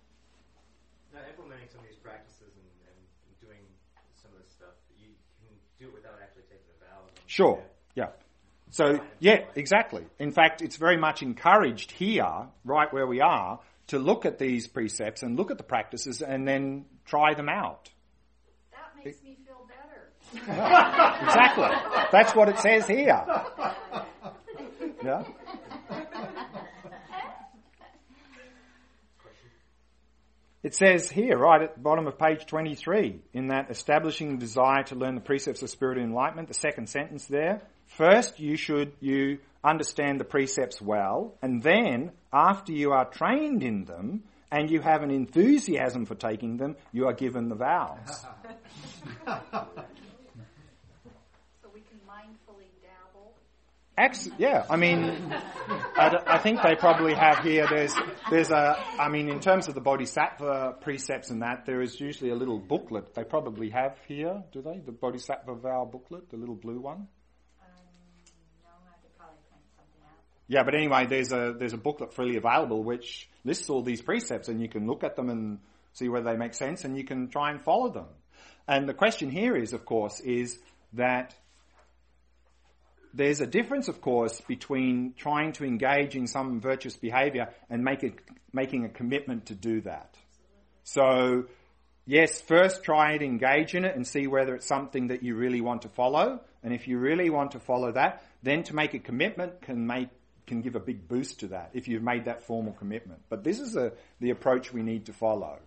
Now, implementing some of these practices and, and doing some of this stuff, you can do it without actually taking the vows. Sure, yeah. So, yeah, exactly. In fact, it's very much encouraged here, right where we are, to look at these precepts and look at the practices and then try them out. That makes me feel better. Exactly. That's what it says here. Yeah. It says here, right at the bottom of page twenty-three, in that establishing desire to learn the precepts of spirit enlightenment, the second sentence there, first you should, you understand the precepts well, and then, after you are trained in them, and you have an enthusiasm for taking them, you are given the vows. So we can mindfully dabble. Ex- yeah, I mean, I, d- I think they probably have here, there's, there's a, I mean, in terms of the Bodhisattva precepts and that, there is usually a little booklet they probably have here, do they? The Bodhisattva vow booklet, the little blue one? Yeah, but anyway, there's a there's a booklet freely available which lists all these precepts, and you can look at them and see whether they make sense, and you can try and follow them. And the question here is, of course, is that there's a difference, of course, between trying to engage in some virtuous behavior and make it, making a commitment to do that. So, yes, first try and engage in it and see whether it's something that you really want to follow. And if you really want to follow that, then to make a commitment can make can give a big boost to that if you've made that formal commitment. But this is a, the approach we need to follow.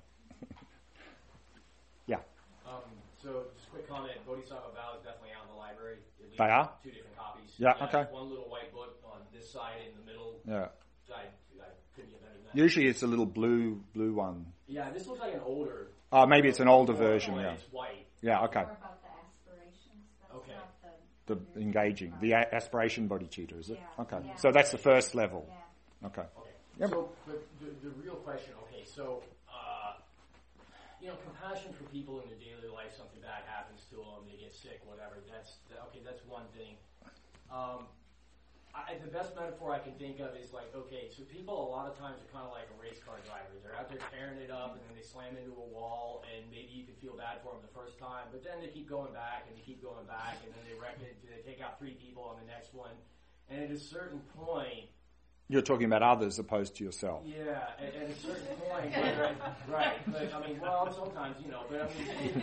Yeah. Um, so just a quick comment, Bodhisattva vows definitely out in the library. At least They are? Two different copies. Yeah, yeah, okay. One little white book on this side in the middle. Yeah. I, I couldn't get better than that. Usually it's a little blue blue one. Yeah, this looks like an older. Oh, maybe it's an older More version, white, yeah. It's white. Yeah, okay. More about the aspirations. That's Okay. not the, The engaging, the a- aspiration bodhicitta, is it? Yeah, Okay. yeah. So that's the first level. yeah. Okay. Okay. Yep. So, but the, the real question, okay, so, uh, you know, compassion for people in their daily life, something bad happens to them, they get sick, whatever, that's, okay, that's one thing. Um, I, the best metaphor I can think of is like, okay, so people a lot of times are kind of like a race car driver. They're out there tearing it up, and then they slam into a wall, and maybe you can feel bad for them the first time, but then they keep going back, and they keep going back, and then they wreck it, they take out three people on the next one, and at a certain point, You're talking about others opposed to yourself. Yeah, at, at a certain point, right, right. But I mean, well, sometimes, you know, but I mean,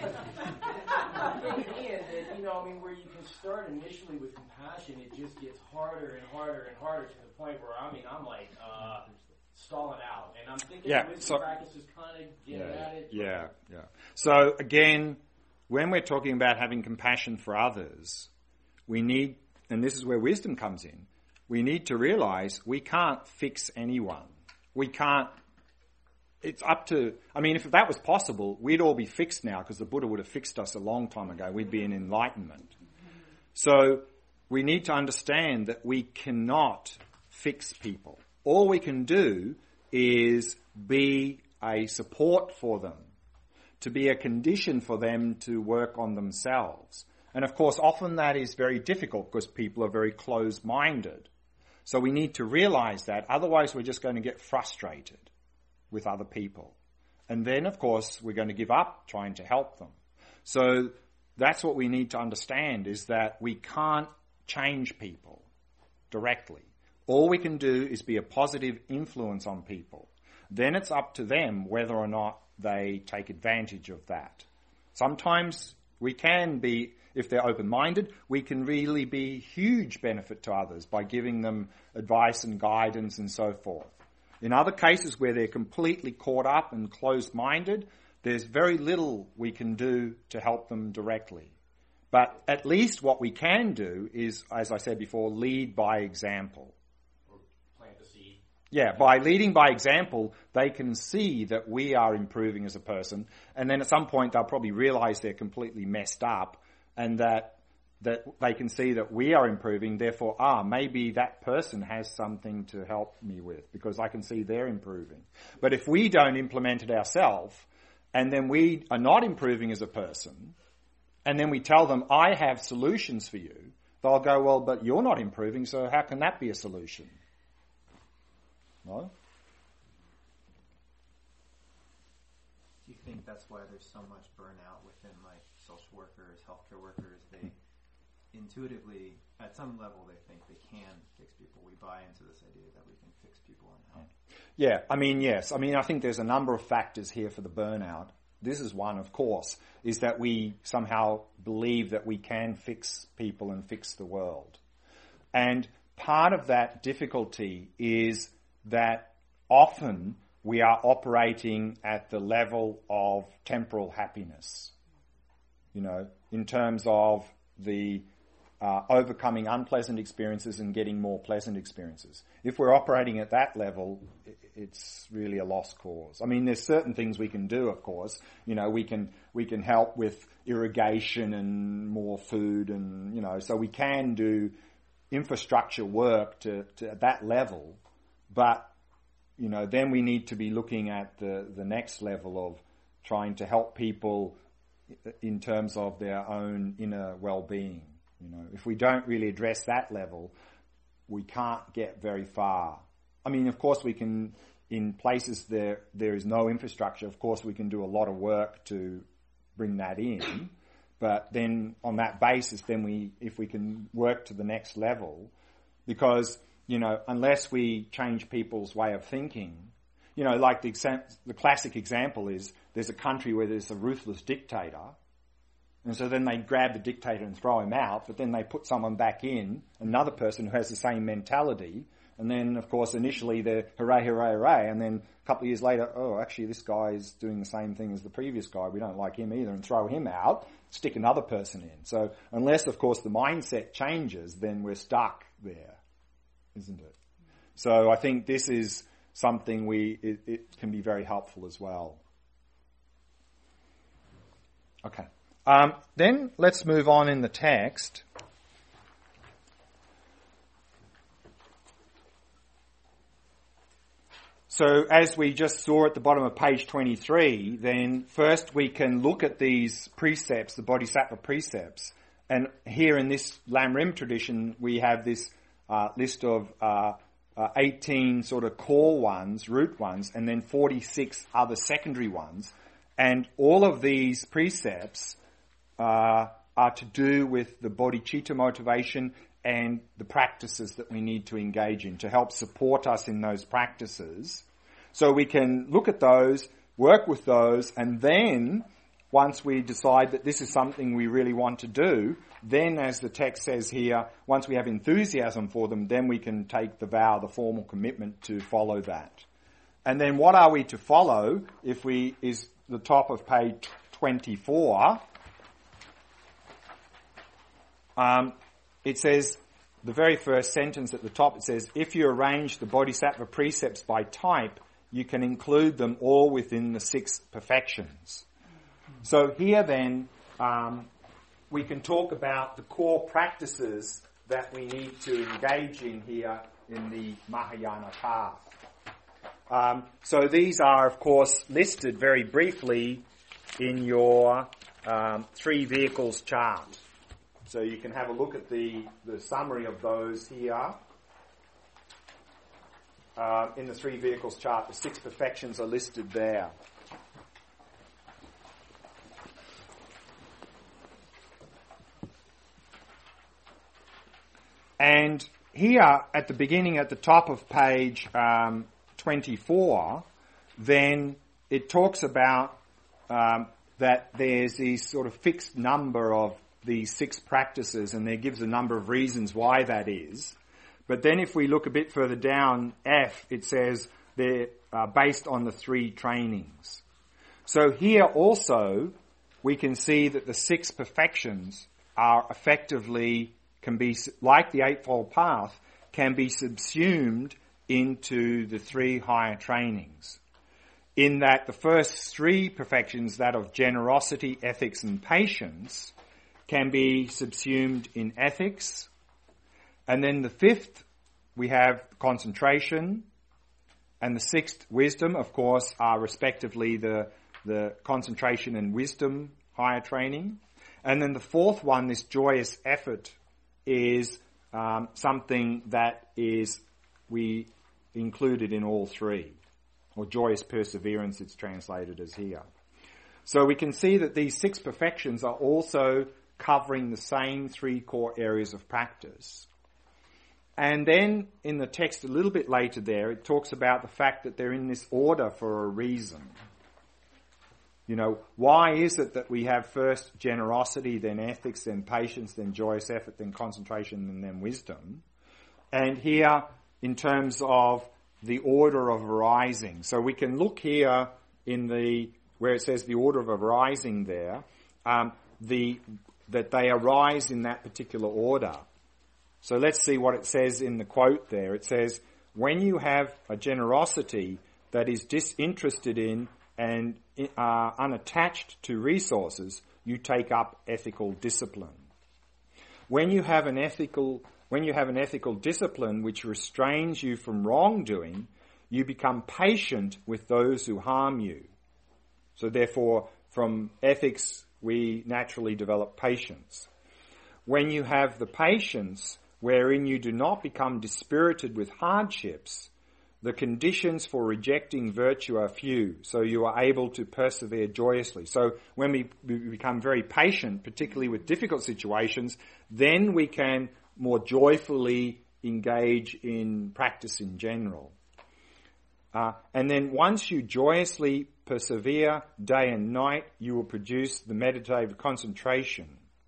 in the end, that, you know, I mean, where you can start initially with compassion, it just gets harder and harder and harder to the point where, I mean, I'm like, uh, stalling out. And I'm thinking yeah, wisdom so, practices kind of get yeah, at it. Yeah, yeah. So again, when we're talking about having compassion for others, we need, and this is where wisdom comes in, we need to realize we can't fix anyone. We can't, it's up to, I mean, if that was possible, we'd all be fixed now because the Buddha would have fixed us a long time ago. We'd be in enlightenment. So we need to understand that we cannot fix people. All we can do is be a support for them, to be a condition for them to work on themselves. And of course, often that is very difficult because people are very closed-minded. So we need to realize that, otherwise we're just going to get frustrated with other people. And then, of course, we're going to give up trying to help them. So that's what we need to understand, is that we can't change people directly. All we can do is be a positive influence on people. Then it's up to them whether or not they take advantage of that. Sometimes we can be, if they're open-minded, we can really be huge benefit to others by giving them advice and guidance and so forth. In other cases where they're completely caught up and closed-minded, there's very little we can do to help them directly. But at least what we can do is, as I said before, lead by example. Yeah, by leading by example, they can see that we are improving as a person, and then at some point they'll probably realize they're completely messed up, and that that they can see that we are improving, therefore, ah, maybe that person has something to help me with, because I can see they're improving. But if we don't implement it ourselves, and then we are not improving as a person, and then we tell them, I have solutions for you, they'll go, well, but you're not improving, so how can that be a solution? No? Do you think that's why there's so much burnout within, like, social workers, healthcare workers? They intuitively, at some level, they think they can fix people. We buy into this idea that we can fix people and help. Yeah, I mean, yes. I mean, I think there's a number of factors here for the burnout. This is one, of course, is that we somehow believe that we can fix people and fix the world. And part of that difficulty is that often we are operating at the level of temporal happiness, you know, in terms of the uh, overcoming unpleasant experiences and getting more pleasant experiences. If we're operating at that level, it's really a lost cause. I mean, there's certain things we can do, of course. You know, we can we can help with irrigation and more food, and, you know, so we can do infrastructure work to, to at that level. But, you know, then we need to be looking at the, the next level of trying to help people in terms of their own inner well-being. You know, if we don't really address that level, we can't get very far. I mean, of course, we can, in places there there is no infrastructure, of course, we can do a lot of work to bring that in. But then on that basis, then we, if we can work to the next level, because, you know, unless we change people's way of thinking, you know, like the exa- the classic example is there's a country where there's a ruthless dictator, and so then they grab the dictator and throw him out, but then they put someone back in, another person who has the same mentality, and then, of course, initially they're hooray, hooray, hooray, and then a couple of years later, oh, actually this guy is doing the same thing as the previous guy, we don't like him either, and throw him out, stick another person in. So unless, of course, the mindset changes, then we're stuck there, isn't it? So I think this is something we it, it can be very helpful as well. Okay. Um, then let's move on in the text. So as we just saw at the bottom of page twenty-three, then first we can look at these precepts, the Bodhisattva precepts. And here in this Lam Rim tradition, we have this uh, list of uh, uh, eighteen sort of core ones, root ones, and then forty-six other secondary ones. And all of these precepts uh, are to do with the bodhicitta motivation and the practices that we need to engage in to help support us in those practices. So we can look at those, work with those, and then once we decide that this is something we really want to do, then as the text says here, once we have enthusiasm for them, then we can take the vow, the formal commitment to follow that. And then what are we to follow if we, is the top of page twenty-four. Um, it says, the very first sentence at the top, it says, if you arrange the Bodhisattva precepts by type, you can include them all within the six perfections. So here then, um, we can talk about the core practices that we need to engage in here in the Mahayana path. Um, so these are, of course, listed very briefly in your um, three vehicles chart. So you can have a look at the, the summary of those here. Uh, in the three vehicles chart, the six perfections are listed there. And here at the beginning, at the top of page um, twenty-four, then it talks about um, that there's these sort of fixed number of these six practices, and there gives a number of reasons why that is. But then if we look a bit further down, F, it says they're uh, based on the three trainings. So here also we can see that the six perfections are effectively, can be, like the Eightfold Path, can be subsumed into the three higher trainings. In that the first three perfections, that of generosity, ethics and patience, can be subsumed in ethics. And then the fifth, we have concentration. And the sixth, wisdom, of course, are respectively the, the concentration and wisdom higher training. And then the fourth one, this joyous effort, is um, something that is we included in all three. Or joyous perseverance, it's translated as here. So we can see that these six perfections are also covering the same three core areas of practice. And then in the text a little bit later there, it talks about the fact that they're in this order for a reason. You know, why is it that we have first generosity, then ethics, then patience, then joyous effort, then concentration, and then wisdom? And here, in terms of the order of arising. So we can look here in the, where it says the order of arising there, um, the that they arise in that particular order. So let's see what it says in the quote there. It says, when you have a generosity that is disinterested in and uh, unattached to resources, you take up ethical discipline. When you have an ethical, when you have an ethical discipline which restrains you from wrongdoing, you become patient with those who harm you. So therefore, from ethics, we naturally develop patience. When you have the patience wherein you do not become dispirited with hardships, the conditions for rejecting virtue are few, so you are able to persevere joyously. So when we, we become very patient, particularly with difficult situations, then we can more joyfully engage in practice in general. Uh, and then once you joyously persevere day and night, you will produce the meditative concentration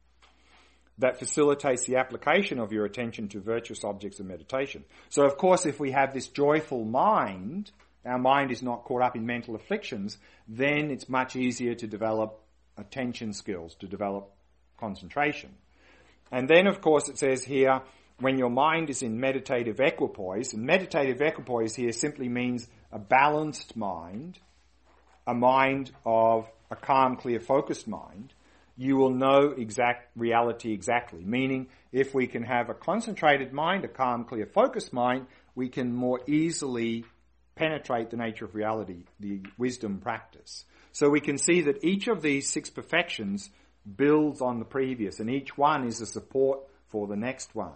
that facilitates the application of your attention to virtuous objects of meditation. So of course, if we have this joyful mind, our mind is not caught up in mental afflictions, then it's much easier to develop attention skills, to develop concentration. And then of course it says here, when your mind is in meditative equipoise, and meditative equipoise here simply means a balanced mind, a mind of a calm, clear, focused mind, you will know exact reality exactly. Meaning, if we can have a concentrated mind, a calm, clear, focused mind, we can more easily penetrate the nature of reality, the wisdom practice. So we can see that each of these six perfections builds on the previous, and each one is a support for the next one.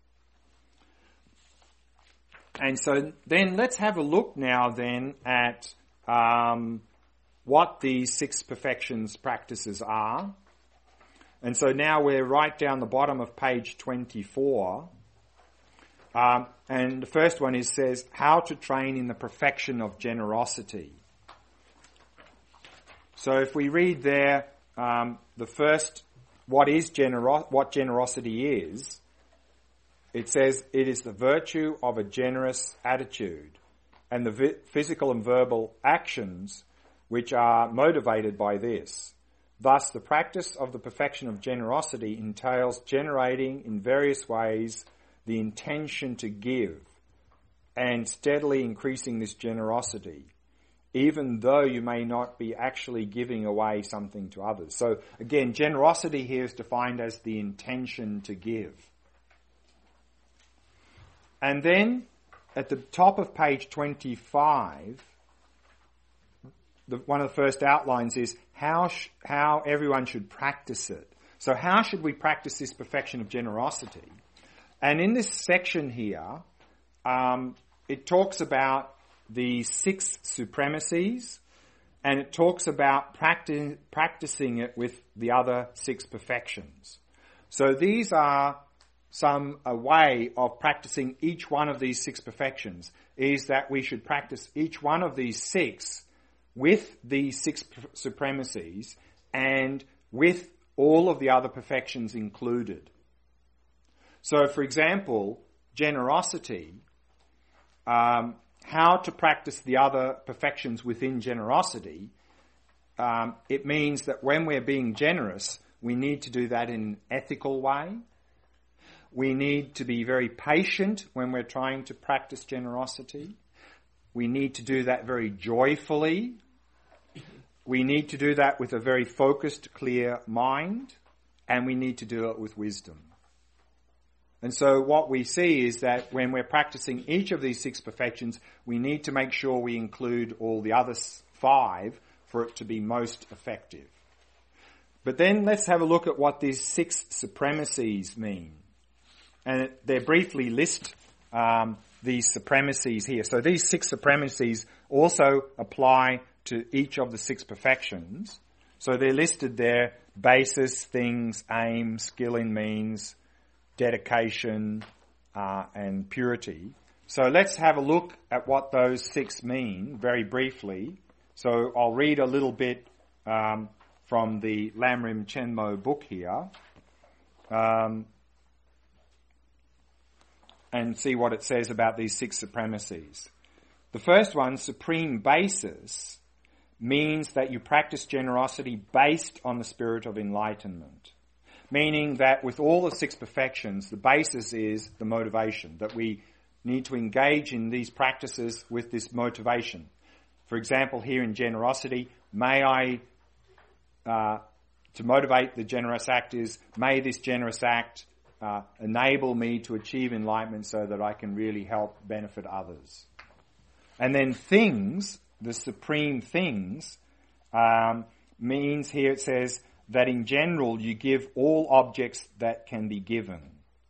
And so then let's have a look now then at um, what these six perfections practices are. And so now we're right down the bottom of page twenty-four. Um, and the first one is says, how to train in the perfection of generosity. So if we read there, um, the first, what is genero- what generosity is, it says it is the virtue of a generous attitude and the vi- physical and verbal actions which are motivated by this. Thus, the practice of the perfection of generosity entails generating in various ways the intention to give and steadily increasing this generosity, even though you may not be actually giving away something to others. So again, generosity here is defined as the intention to give. And then at the top of page twenty-five, the, one of the first outlines is how sh- how everyone should practice it. So how should we practice this perfection of generosity? And in this section here, um, it talks about the six supremacies, and it talks about practi- practicing it with the other six perfections. So these are some a way of practicing each one of these six perfections, is that we should practice each one of these six with these six supremacies and with all of the other perfections included. So, for example, generosity, um, how to practice the other perfections within generosity, um, it means that when we're being generous, we need to do that in an ethical way. We need to be very patient when we're trying to practice generosity. We need to do that very joyfully. We need to do that with a very focused, clear mind, and we need to do it with wisdom. And so what we see is that when we're practicing each of these six perfections, we need to make sure we include all the other five for it to be most effective. But then let's have a look at what these six supremacies mean. And they briefly list um, these supremacies here. So these six supremacies also apply to each of the six perfections. So they're listed there: basis, things, aim, skill in means, dedication, uh, and purity. So let's have a look at what those six mean very briefly. So I'll read a little bit um, from the Lamrim Chenmo book here um, and see what it says about these six supremacies. The first one, supreme basis, means that you practice generosity based on the spirit of enlightenment. Meaning that with all the six perfections, the basis is the motivation, that we need to engage in these practices with this motivation. For example, here in generosity, may I, uh, to motivate the generous act is, may this generous act uh, enable me to achieve enlightenment so that I can really help benefit others. And then things, the supreme things, um, means here it says, that in general you give all objects that can be given.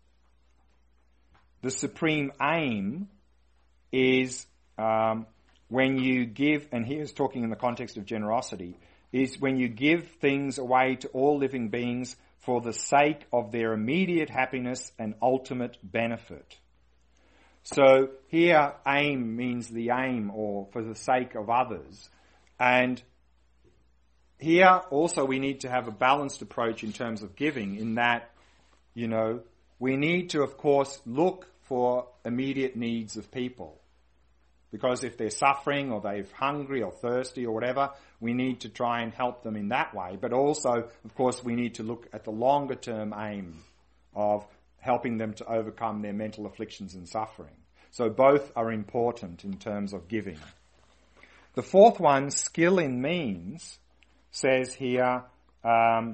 The supreme aim is um, when you give, and here is talking in the context of generosity, is when you give things away to all living beings for the sake of their immediate happiness and ultimate benefit. So here aim means the aim or for the sake of others. And here also we need to have a balanced approach in terms of giving, in that, you know, we need to, of course, look for immediate needs of people. Because if they're suffering or they're hungry or thirsty or whatever, we need to try and help them in that way. But also, of course, we need to look at the longer term aim of helping them to overcome their mental afflictions and suffering. So both are important in terms of giving. The fourth one, skill in means, says here, um,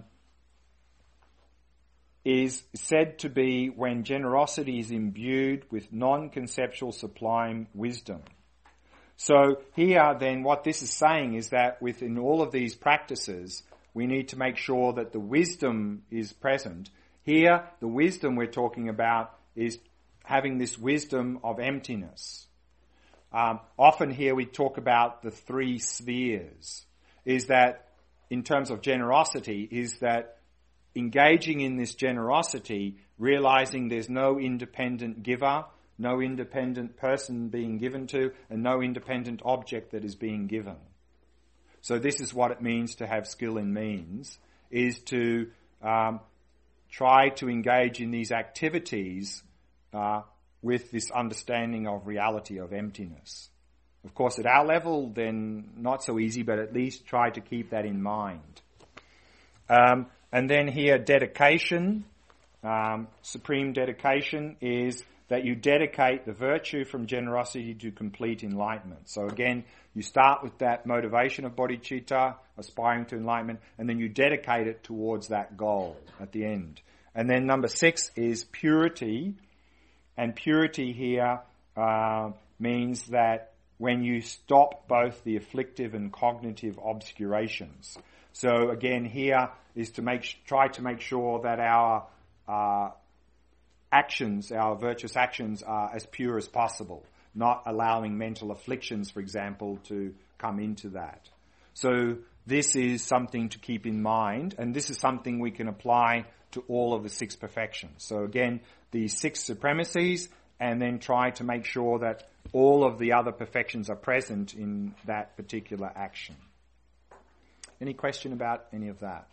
is said to be when generosity is imbued with non-conceptual sublime wisdom. So here then what this is saying is that within all of these practices we need to make sure that the wisdom is present. Here the wisdom we're talking about is having this wisdom of emptiness. Um, often here we talk about the three spheres, is that in terms of generosity, is that engaging in this generosity, realizing there's no independent giver, no independent person being given to, and no independent object that is being given. So this is what it means to have skill in means, is to um, try to engage in these activities uh, with this understanding of reality of emptiness. Of course, at our level, then not so easy, but at least try to keep that in mind. Um, and then here, dedication, um, supreme dedication is that you dedicate the virtue from generosity to complete enlightenment. So again, you start with that motivation of bodhicitta, aspiring to enlightenment, and then you dedicate it towards that goal at the end. And then number six is purity. And purity here uh, means that when you stop both the afflictive and cognitive obscurations. So again, here is to make try to make sure that our uh, actions, our virtuous actions, are as pure as possible, not allowing mental afflictions, for example, to come into that. So this is something to keep in mind, and this is something we can apply to all of the six perfections. So again, the six supremacies, and then try to make sure that all of the other perfections are present in that particular action. Any question about any of that?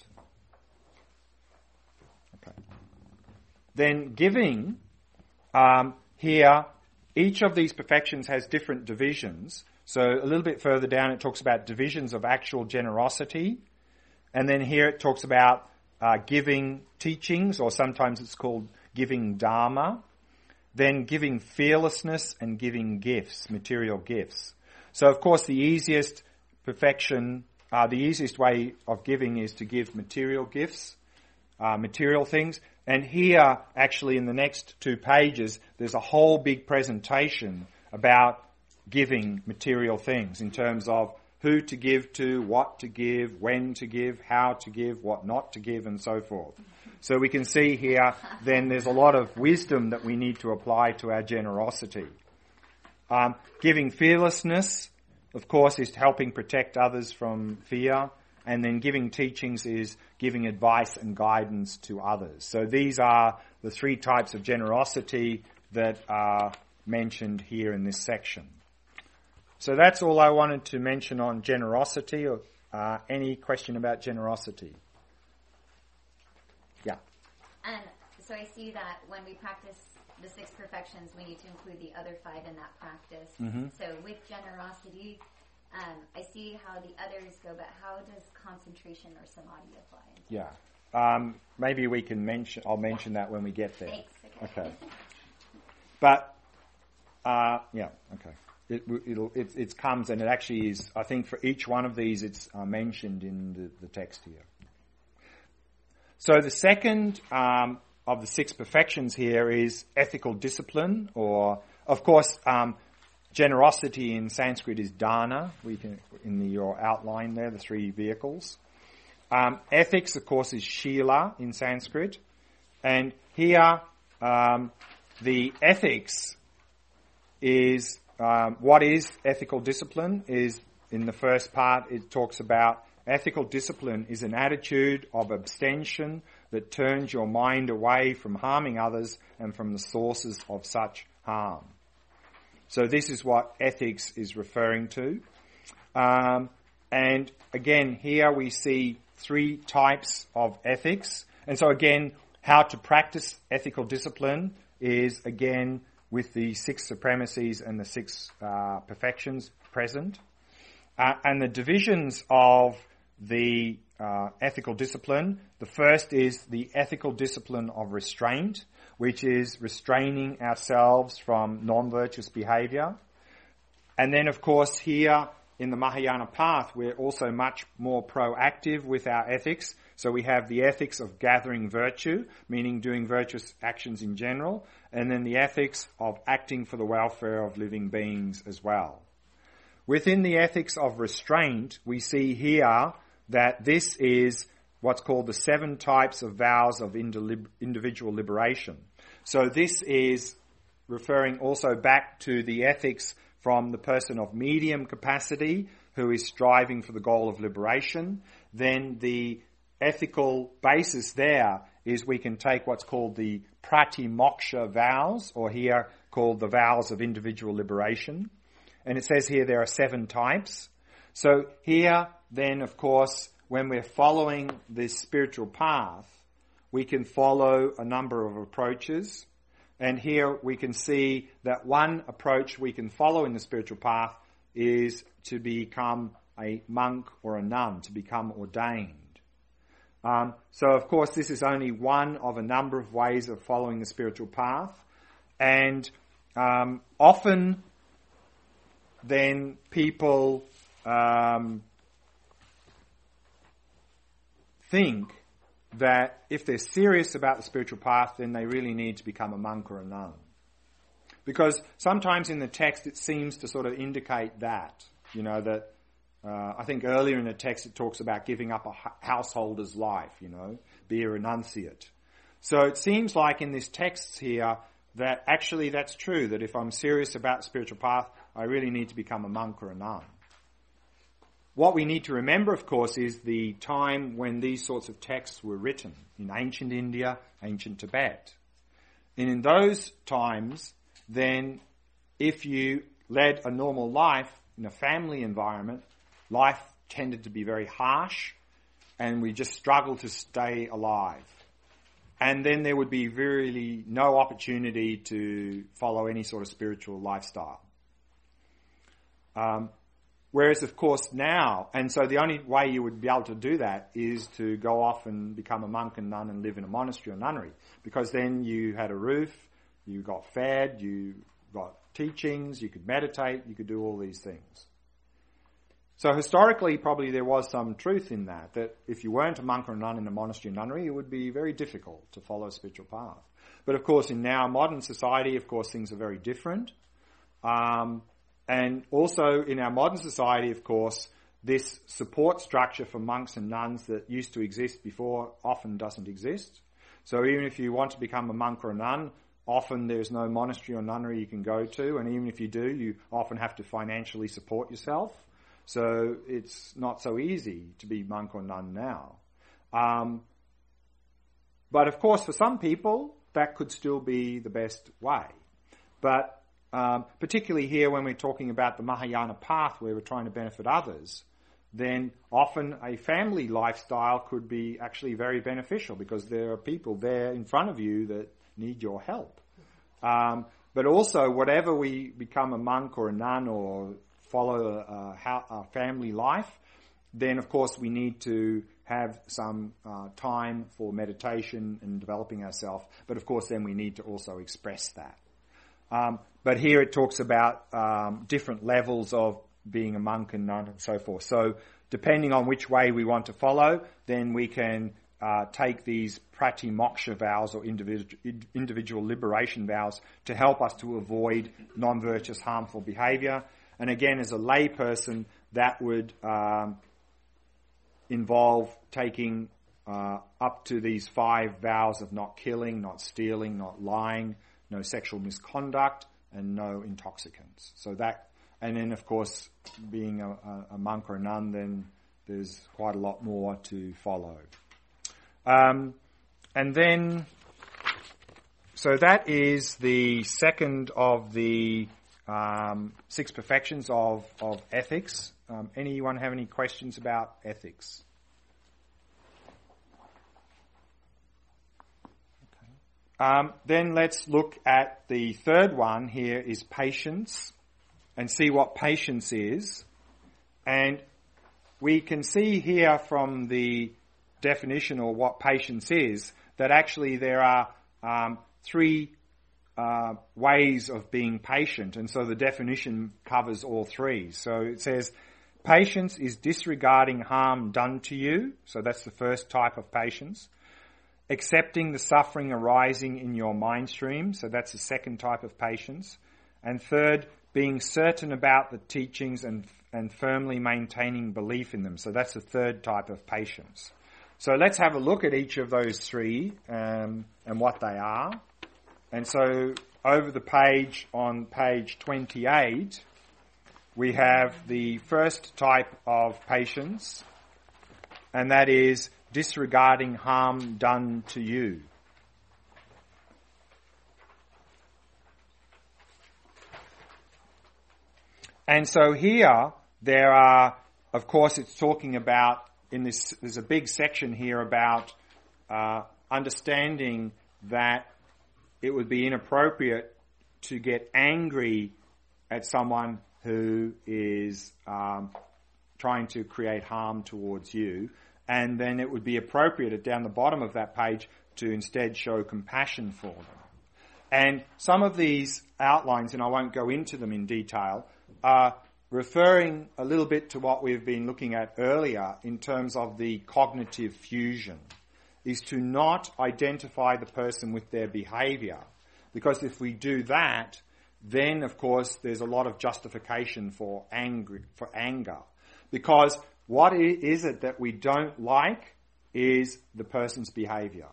Okay. Then giving, um, here, each of these perfections has different divisions. So a little bit further down it talks about divisions of actual generosity. And then here it talks about uh, giving teachings, or sometimes it's called giving dharma. Then giving fearlessness and giving gifts, material gifts. So of course the easiest perfection, uh, the easiest way of giving is to give material gifts, uh, material things. And here, actually in the next two pages, there's a whole big presentation about giving material things in terms of who to give to, what to give, when to give, how to give, what not to give, and so forth. So we can see here, then there's a lot of wisdom that we need to apply to our generosity. Um, giving fearlessness, of course, is helping protect others from fear. And then giving teachings is giving advice and guidance to others. So these are the three types of generosity that are mentioned here in this section. So that's all I wanted to mention on generosity. Or, uh, any question about generosity? Yeah. And so I see that when we practice the six perfections, we need to include the other five in that practice. Mm-hmm. So with generosity, um, I see how the others go, but how does concentration or samadhi apply? Yeah. Um, maybe we can mention, I'll mention that when we get there. Thanks. Okay. Okay. But, uh, yeah, okay. It, it'll, it, it comes, and it actually is, I think for each one of these, it's uh, mentioned in the, the text here. So the second um, of the six perfections here is ethical discipline, or, of course, um, generosity in Sanskrit is dana. We can, in the, your outline there, the three vehicles. Um, ethics, of course, is shila in Sanskrit. And here, um, the ethics is, um, what is ethical discipline is, in the first part, it talks about ethical discipline is an attitude of abstention that turns your mind away from harming others and from the sources of such harm. So this is what ethics is referring to. Um, and again, here we see three types of ethics. And so again, how to practice ethical discipline is again with the six supremacies and the six uh, perfections present. Uh, and the divisions of the uh, ethical discipline, the first is the ethical discipline of restraint, which is restraining ourselves from non-virtuous behavior. And then, of course, here in the Mahayana path, we're also much more proactive with our ethics. So we have the ethics of gathering virtue, meaning doing virtuous actions in general, and then the ethics of acting for the welfare of living beings as well. Within the ethics of restraint, we see here that this is what's called the seven types of vows of individual liberation. So this is referring also back to the ethics from the person of medium capacity who is striving for the goal of liberation. Then the ethical basis there is we can take what's called the pratimoksha vows, or here called the vows of individual liberation. And it says here there are seven types. So here, then, of course, when we're following this spiritual path, we can follow a number of approaches. And here we can see that one approach we can follow in the spiritual path is to become a monk or a nun, to become ordained. Um, so, of course, this is only one of a number of ways of following the spiritual path. And um, often, then, people um, think that if they're serious about the spiritual path, then they really need to become a monk or a nun. Because sometimes in the text it seems to sort of indicate that, you know, that Uh, I think earlier in the text it talks about giving up a householder's life, you know, be a renunciate. So it seems like in this text here that actually that's true, that if I'm serious about the spiritual path, I really need to become a monk or a nun. What we need to remember, of course, is the time when these sorts of texts were written in ancient India, ancient Tibet. And in those times, then if you led a normal life in a family environment, life tended to be very harsh, and we just struggled to stay alive. And then there would be really no opportunity to follow any sort of spiritual lifestyle. Um, whereas, of course, now, and so the only way you would be able to do that is to go off and become a monk and nun and live in a monastery or nunnery, because then you had a roof, you got fed, you got teachings, you could meditate, you could do all these things. So historically, probably there was some truth in that, that if you weren't a monk or a nun in a monastery or nunnery, it would be very difficult to follow a spiritual path. But of course, in now modern society, of course, things are very different. Um, and also in our modern society, of course, this support structure for monks and nuns that used to exist before often doesn't exist. So even if you want to become a monk or a nun, often there's no monastery or nunnery you can go to. And even if you do, you often have to financially support yourself. So it's not so easy to be monk or nun now. Um, but of course, for some people, that could still be the best way. But um, particularly here when we're talking about the Mahayana path where we're trying to benefit others, then often a family lifestyle could be actually very beneficial because there are people there in front of you that need your help. Um, but also, whatever we become a monk or a nun or follow a, a family life, then of course we need to have some uh, time for meditation and developing ourselves. But of course then we need to also express that. Um, but here it talks about um, different levels of being a monk and nun and so forth. So depending on which way we want to follow, then we can uh, take these pratimoksha vows or individual, individual liberation vows to help us to avoid non-virtuous harmful behaviour. And again, as a lay person, that would um, involve taking uh, up to these five vows of not killing, not stealing, not lying, no sexual misconduct, and no intoxicants. So that, and then of course, being a, a monk or a nun, then there's quite a lot more to follow. Um, and then, so that is the second of the Um, six perfections of, of ethics. Um, anyone have any questions about ethics? Okay. Um, then let's look at the third one here is patience and see what patience is. And we can see here from the definition or what patience is that actually there are um, three Uh, ways of being patient, and so the definition covers all three. So it says, patience is disregarding harm done to you, so that's the first type of patience. Accepting the suffering arising in your mind stream, so that's the second type of patience. And third, being certain about the teachings and and firmly maintaining belief in them, so that's the third type of patience. So let's have a look at each of those three um, and what they are. And so over the page, on page twenty-eight, we have the first type of patience, and that is disregarding harm done to you. And so here, there are, of course, it's talking about, in this, there's a big section here about uh, understanding that it would be inappropriate to get angry at someone who is um, trying to create harm towards you. And then it would be appropriate down the bottom of that page to instead show compassion for them. And some of these outlines, and I won't go into them in detail, are referring a little bit to what we've been looking at earlier in terms of the cognitive fusion, is to not identify the person with their behaviour. Because if we do that, then of course there's a lot of justification for angry, for anger. Because what is it that we don't like is the person's behaviour.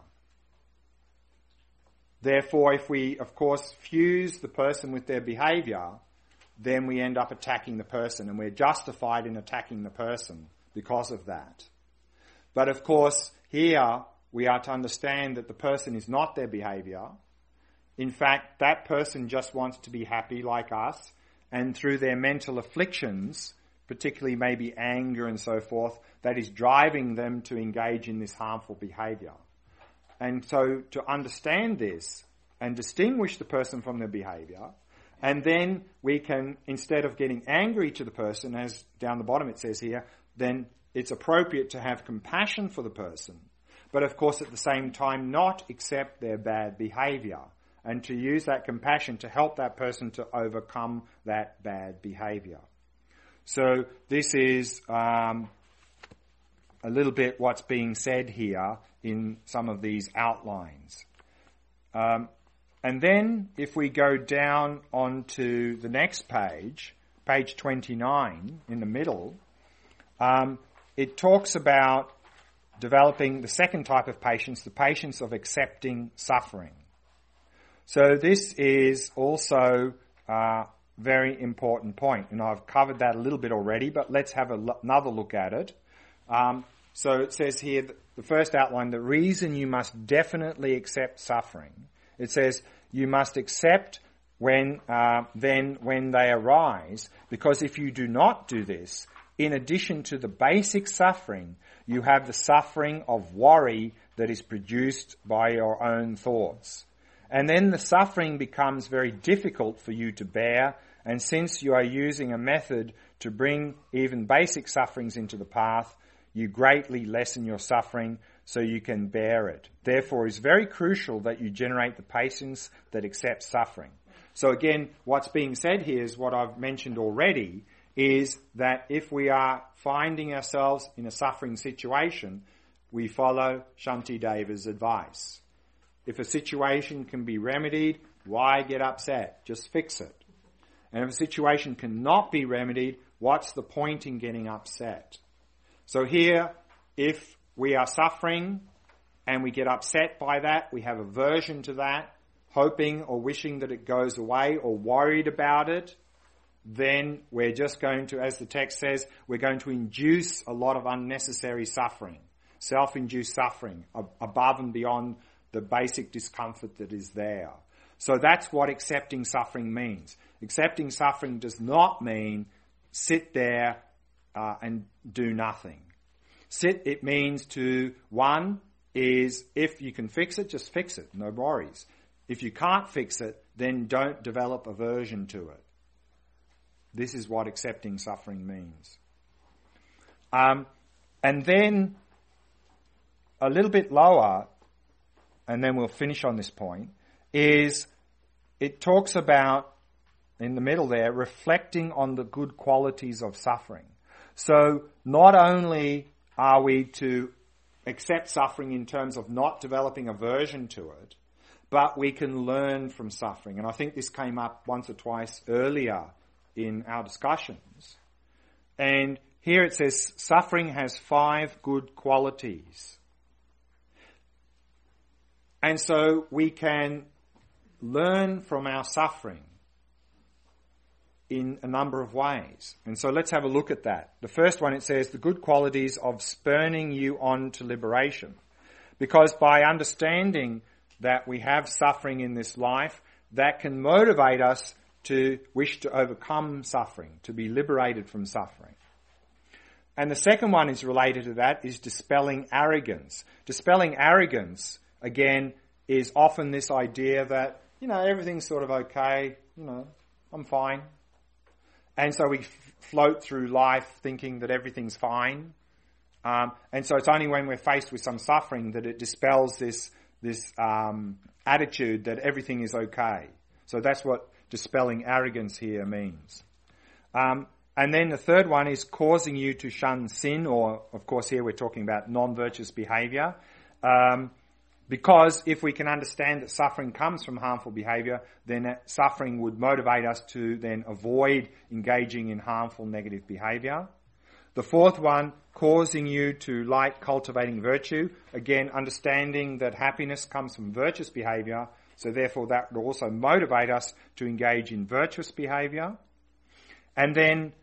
Therefore, if we, of course, fuse the person with their behaviour, then we end up attacking the person, and we're justified in attacking the person because of that. But of course, here we are to understand that the person is not their behaviour. In fact, that person just wants to be happy like us, and through their mental afflictions, particularly maybe anger and so forth, that is driving them to engage in this harmful behaviour. And so to understand this and distinguish the person from their behaviour, and then we can, instead of getting angry to the person, as down the bottom it says here, then it's appropriate to have compassion for the person. But of course at the same time not accept their bad behaviour, and to use that compassion to help that person to overcome that bad behaviour. So this is um, a little bit what's being said here in some of these outlines. Um, And then, if we go down onto the next page, page twenty-nine, in the middle, um, it talks about developing the second type of patience, the patience of accepting suffering. So this is also a very important point, and I've covered that a little bit already, but let's have a l- another look at it. Um, so it says here, that the first outline, the reason you must definitely accept suffering. It says you must accept when uh, then when they arise, because if you do not do this, in addition to the basic suffering, you have the suffering of worry that is produced by your own thoughts. And then the suffering becomes very difficult for you to bear, and since you are using a method to bring even basic sufferings into the path, you greatly lessen your suffering so you can bear it. Therefore, it's very crucial that you generate the patience that accepts suffering. So again, what's being said here is what I've mentioned already, is that if we are finding ourselves in a suffering situation, we follow Shantideva's advice. If a situation can be remedied, why get upset? Just fix it. And if a situation cannot be remedied, what's the point in getting upset? So here, if we are suffering and we get upset by that, we have aversion to that, hoping or wishing that it goes away or worried about it, then we're just going to, as the text says, we're going to induce a lot of unnecessary suffering, self-induced suffering above and beyond the basic discomfort that is there. So that's what accepting suffering means. Accepting suffering does not mean sit there uh, and do nothing. Sit, it means to, one, is if you can fix it, just fix it, no worries. If you can't fix it, then don't develop aversion to it. This is what accepting suffering means. Um, and then a little bit lower, and then we'll finish on this point, is it talks about, in the middle there, reflecting on the good qualities of suffering. So not only are we to accept suffering in terms of not developing aversion to it, but we can learn from suffering. And I think this came up once or twice earlier in our discussions. And here it says, suffering has five good qualities. And so we can learn from our suffering in a number of ways. And so let's have a look at that. The first one, it says, the good qualities of spurning you on to liberation. Because by understanding that we have suffering in this life, that can motivate us to wish to overcome suffering, to be liberated from suffering. And the second one is related to that, is dispelling arrogance. Dispelling arrogance, again, is often this idea that, you know, everything's sort of okay, you know, I'm fine. And so we f- float through life thinking that everything's fine. Um, and so it's only when we're faced with some suffering that it dispels this this um, attitude that everything is okay. So that's what dispelling arrogance here means. Um, and then the third one is causing you to shun sin, or of course here we're talking about non-virtuous behaviour. Um, because if we can understand that suffering comes from harmful behaviour, then that suffering would motivate us to then avoid engaging in harmful negative behaviour. The fourth one, causing you to like cultivating virtue. Again, understanding that happiness comes from virtuous behaviour, so therefore that would also motivate us to engage in virtuous behaviour. And then,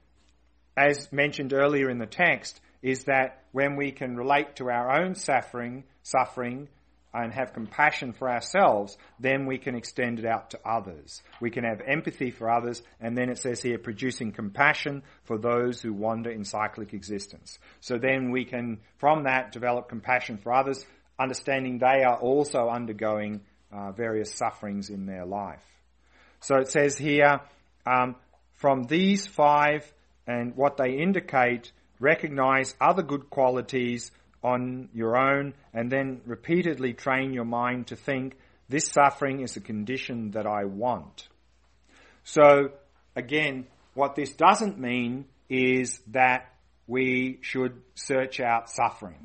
as mentioned earlier in the text, is that when we can relate to our own suffering, suffering, and have compassion for ourselves, then we can extend it out to others. We can have empathy for others, and then it says here, producing compassion for those who wander in cyclic existence. So then we can, from that, develop compassion for others, understanding they are also undergoing uh, various sufferings in their life. So it says here, um, from these five and what they indicate, recognize other good qualities on your own, and then repeatedly train your mind to think, this suffering is a condition that I want. So, again, what this doesn't mean is that we should search out suffering.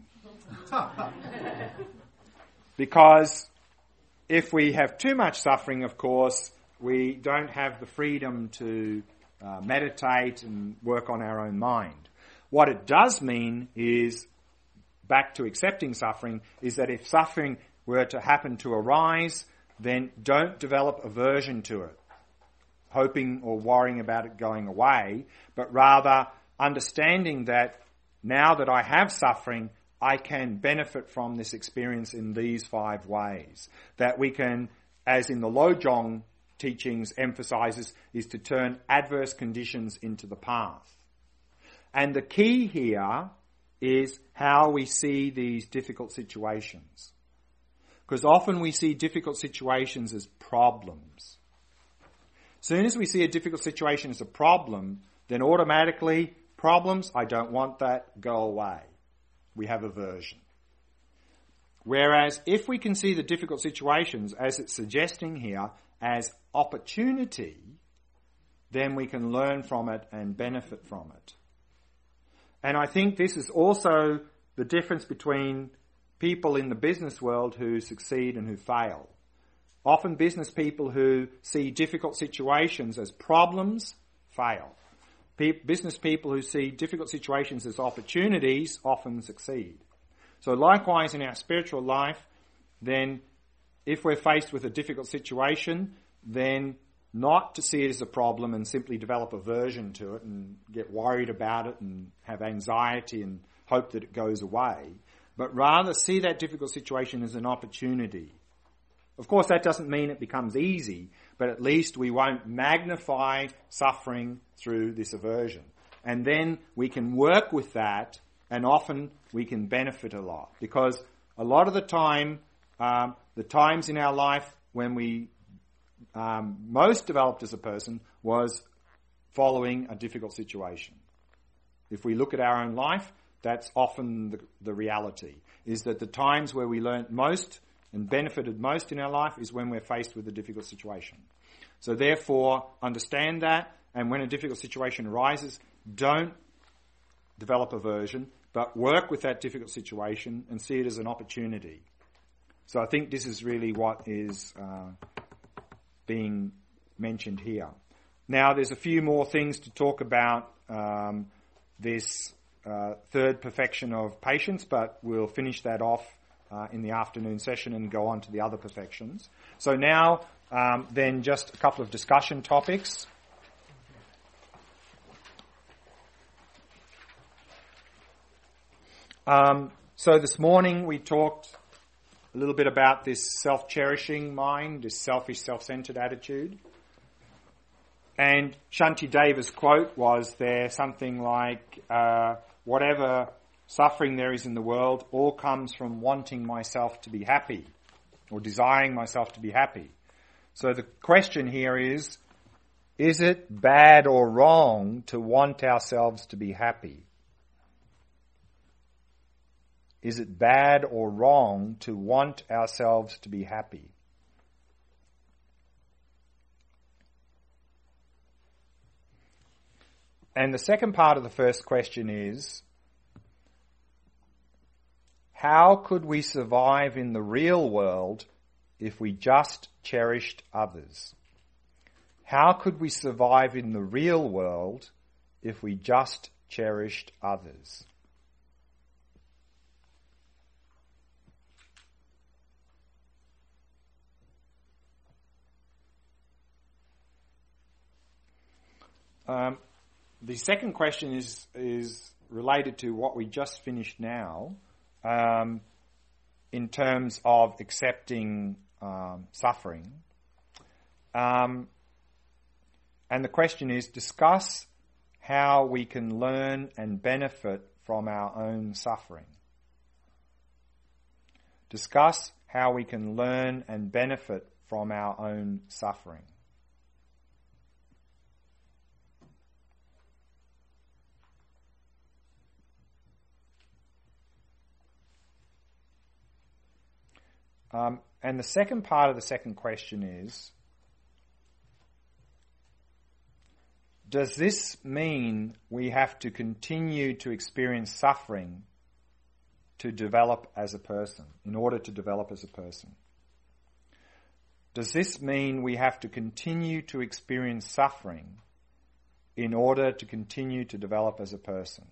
Because if we have too much suffering, of course, we don't have the freedom to uh, meditate and work on our own mind. What it does mean is, back to accepting suffering, is that if suffering were to happen to arise, then don't develop aversion to it, hoping or worrying about it going away, but rather understanding that now that I have suffering, I can benefit from this experience in these five ways. That we can, as in the Lojong teachings emphasizes, is to turn adverse conditions into the path. And the key here is how we see these difficult situations. Because often we see difficult situations as problems. As soon as we see a difficult situation as a problem, then automatically, problems, I don't want that, go away. We have aversion. Whereas if we can see the difficult situations, as it's suggesting here, as opportunity, then we can learn from it and benefit from it. And I think this is also the difference between people in the business world who succeed and who fail. Often business people who see difficult situations as problems fail. Pe- business people who see difficult situations as opportunities often succeed. So likewise in our spiritual life, then if we're faced with a difficult situation, then not to see it as a problem and simply develop aversion to it and get worried about it and have anxiety and hope that it goes away, but rather see that difficult situation as an opportunity. Of course, that doesn't mean it becomes easy, but at least we won't magnify suffering through this aversion. And then we can work with that, and often we can benefit a lot. Because a lot of the time, um, the times in our life when we um, most developed as a person was following a difficult situation. If we look at our own life, that's often the, the reality, is that the times where we learnt most and benefited most in our life is when we're faced with a difficult situation. So therefore, understand that, and when a difficult situation arises, don't develop aversion, but work with that difficult situation and see it as an opportunity. So I think this is really what is uh, being mentioned here. Now, there's a few more things to talk about um, this uh, third perfection of patience, but we'll finish that off uh, in the afternoon session and go on to the other perfections. So now, um, then just a couple of discussion topics. Um, so this morning we talked a little bit about this self-cherishing mind, this selfish, self-centered attitude. And Shanti Deva's quote was there something like, uh, whatever suffering there is in the world all comes from wanting myself to be happy, or desiring myself to be happy. So the question here is, is it bad or wrong to want ourselves to be happy? Is it bad or wrong to want ourselves to be happy? And the second part of the first question is, how could we survive in the real world if we just cherished others? How could we survive in the real world if we just cherished others? Um, the second question is is related to what we just finished now, um, in terms of accepting um, suffering. Um, and the question is, discuss how we can learn and benefit from our own suffering. Discuss how we can learn and benefit from our own suffering. Um, and the second part of the second question is, does this mean we have to continue to experience suffering to develop as a person, in order to develop as a person? Does this mean we have to continue to experience suffering in order to continue to develop as a person?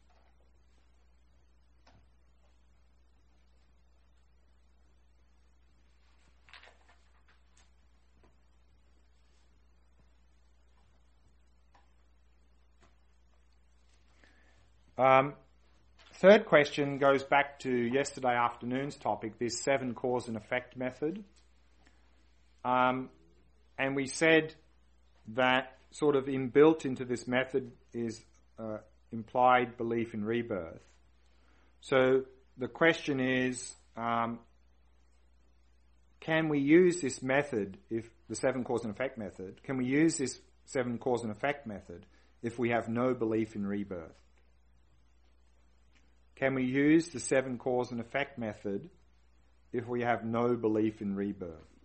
Um, third question goes back to yesterday afternoon's topic, this seven cause and effect method. Um, and we said that sort of inbuilt into this method is uh, implied belief in rebirth. So the question is, um, can we use this method, if the seven cause and effect method, can we use this seven cause and effect method if we have no belief in rebirth? Can we use the seven cause and effect method if we have no belief in rebirth?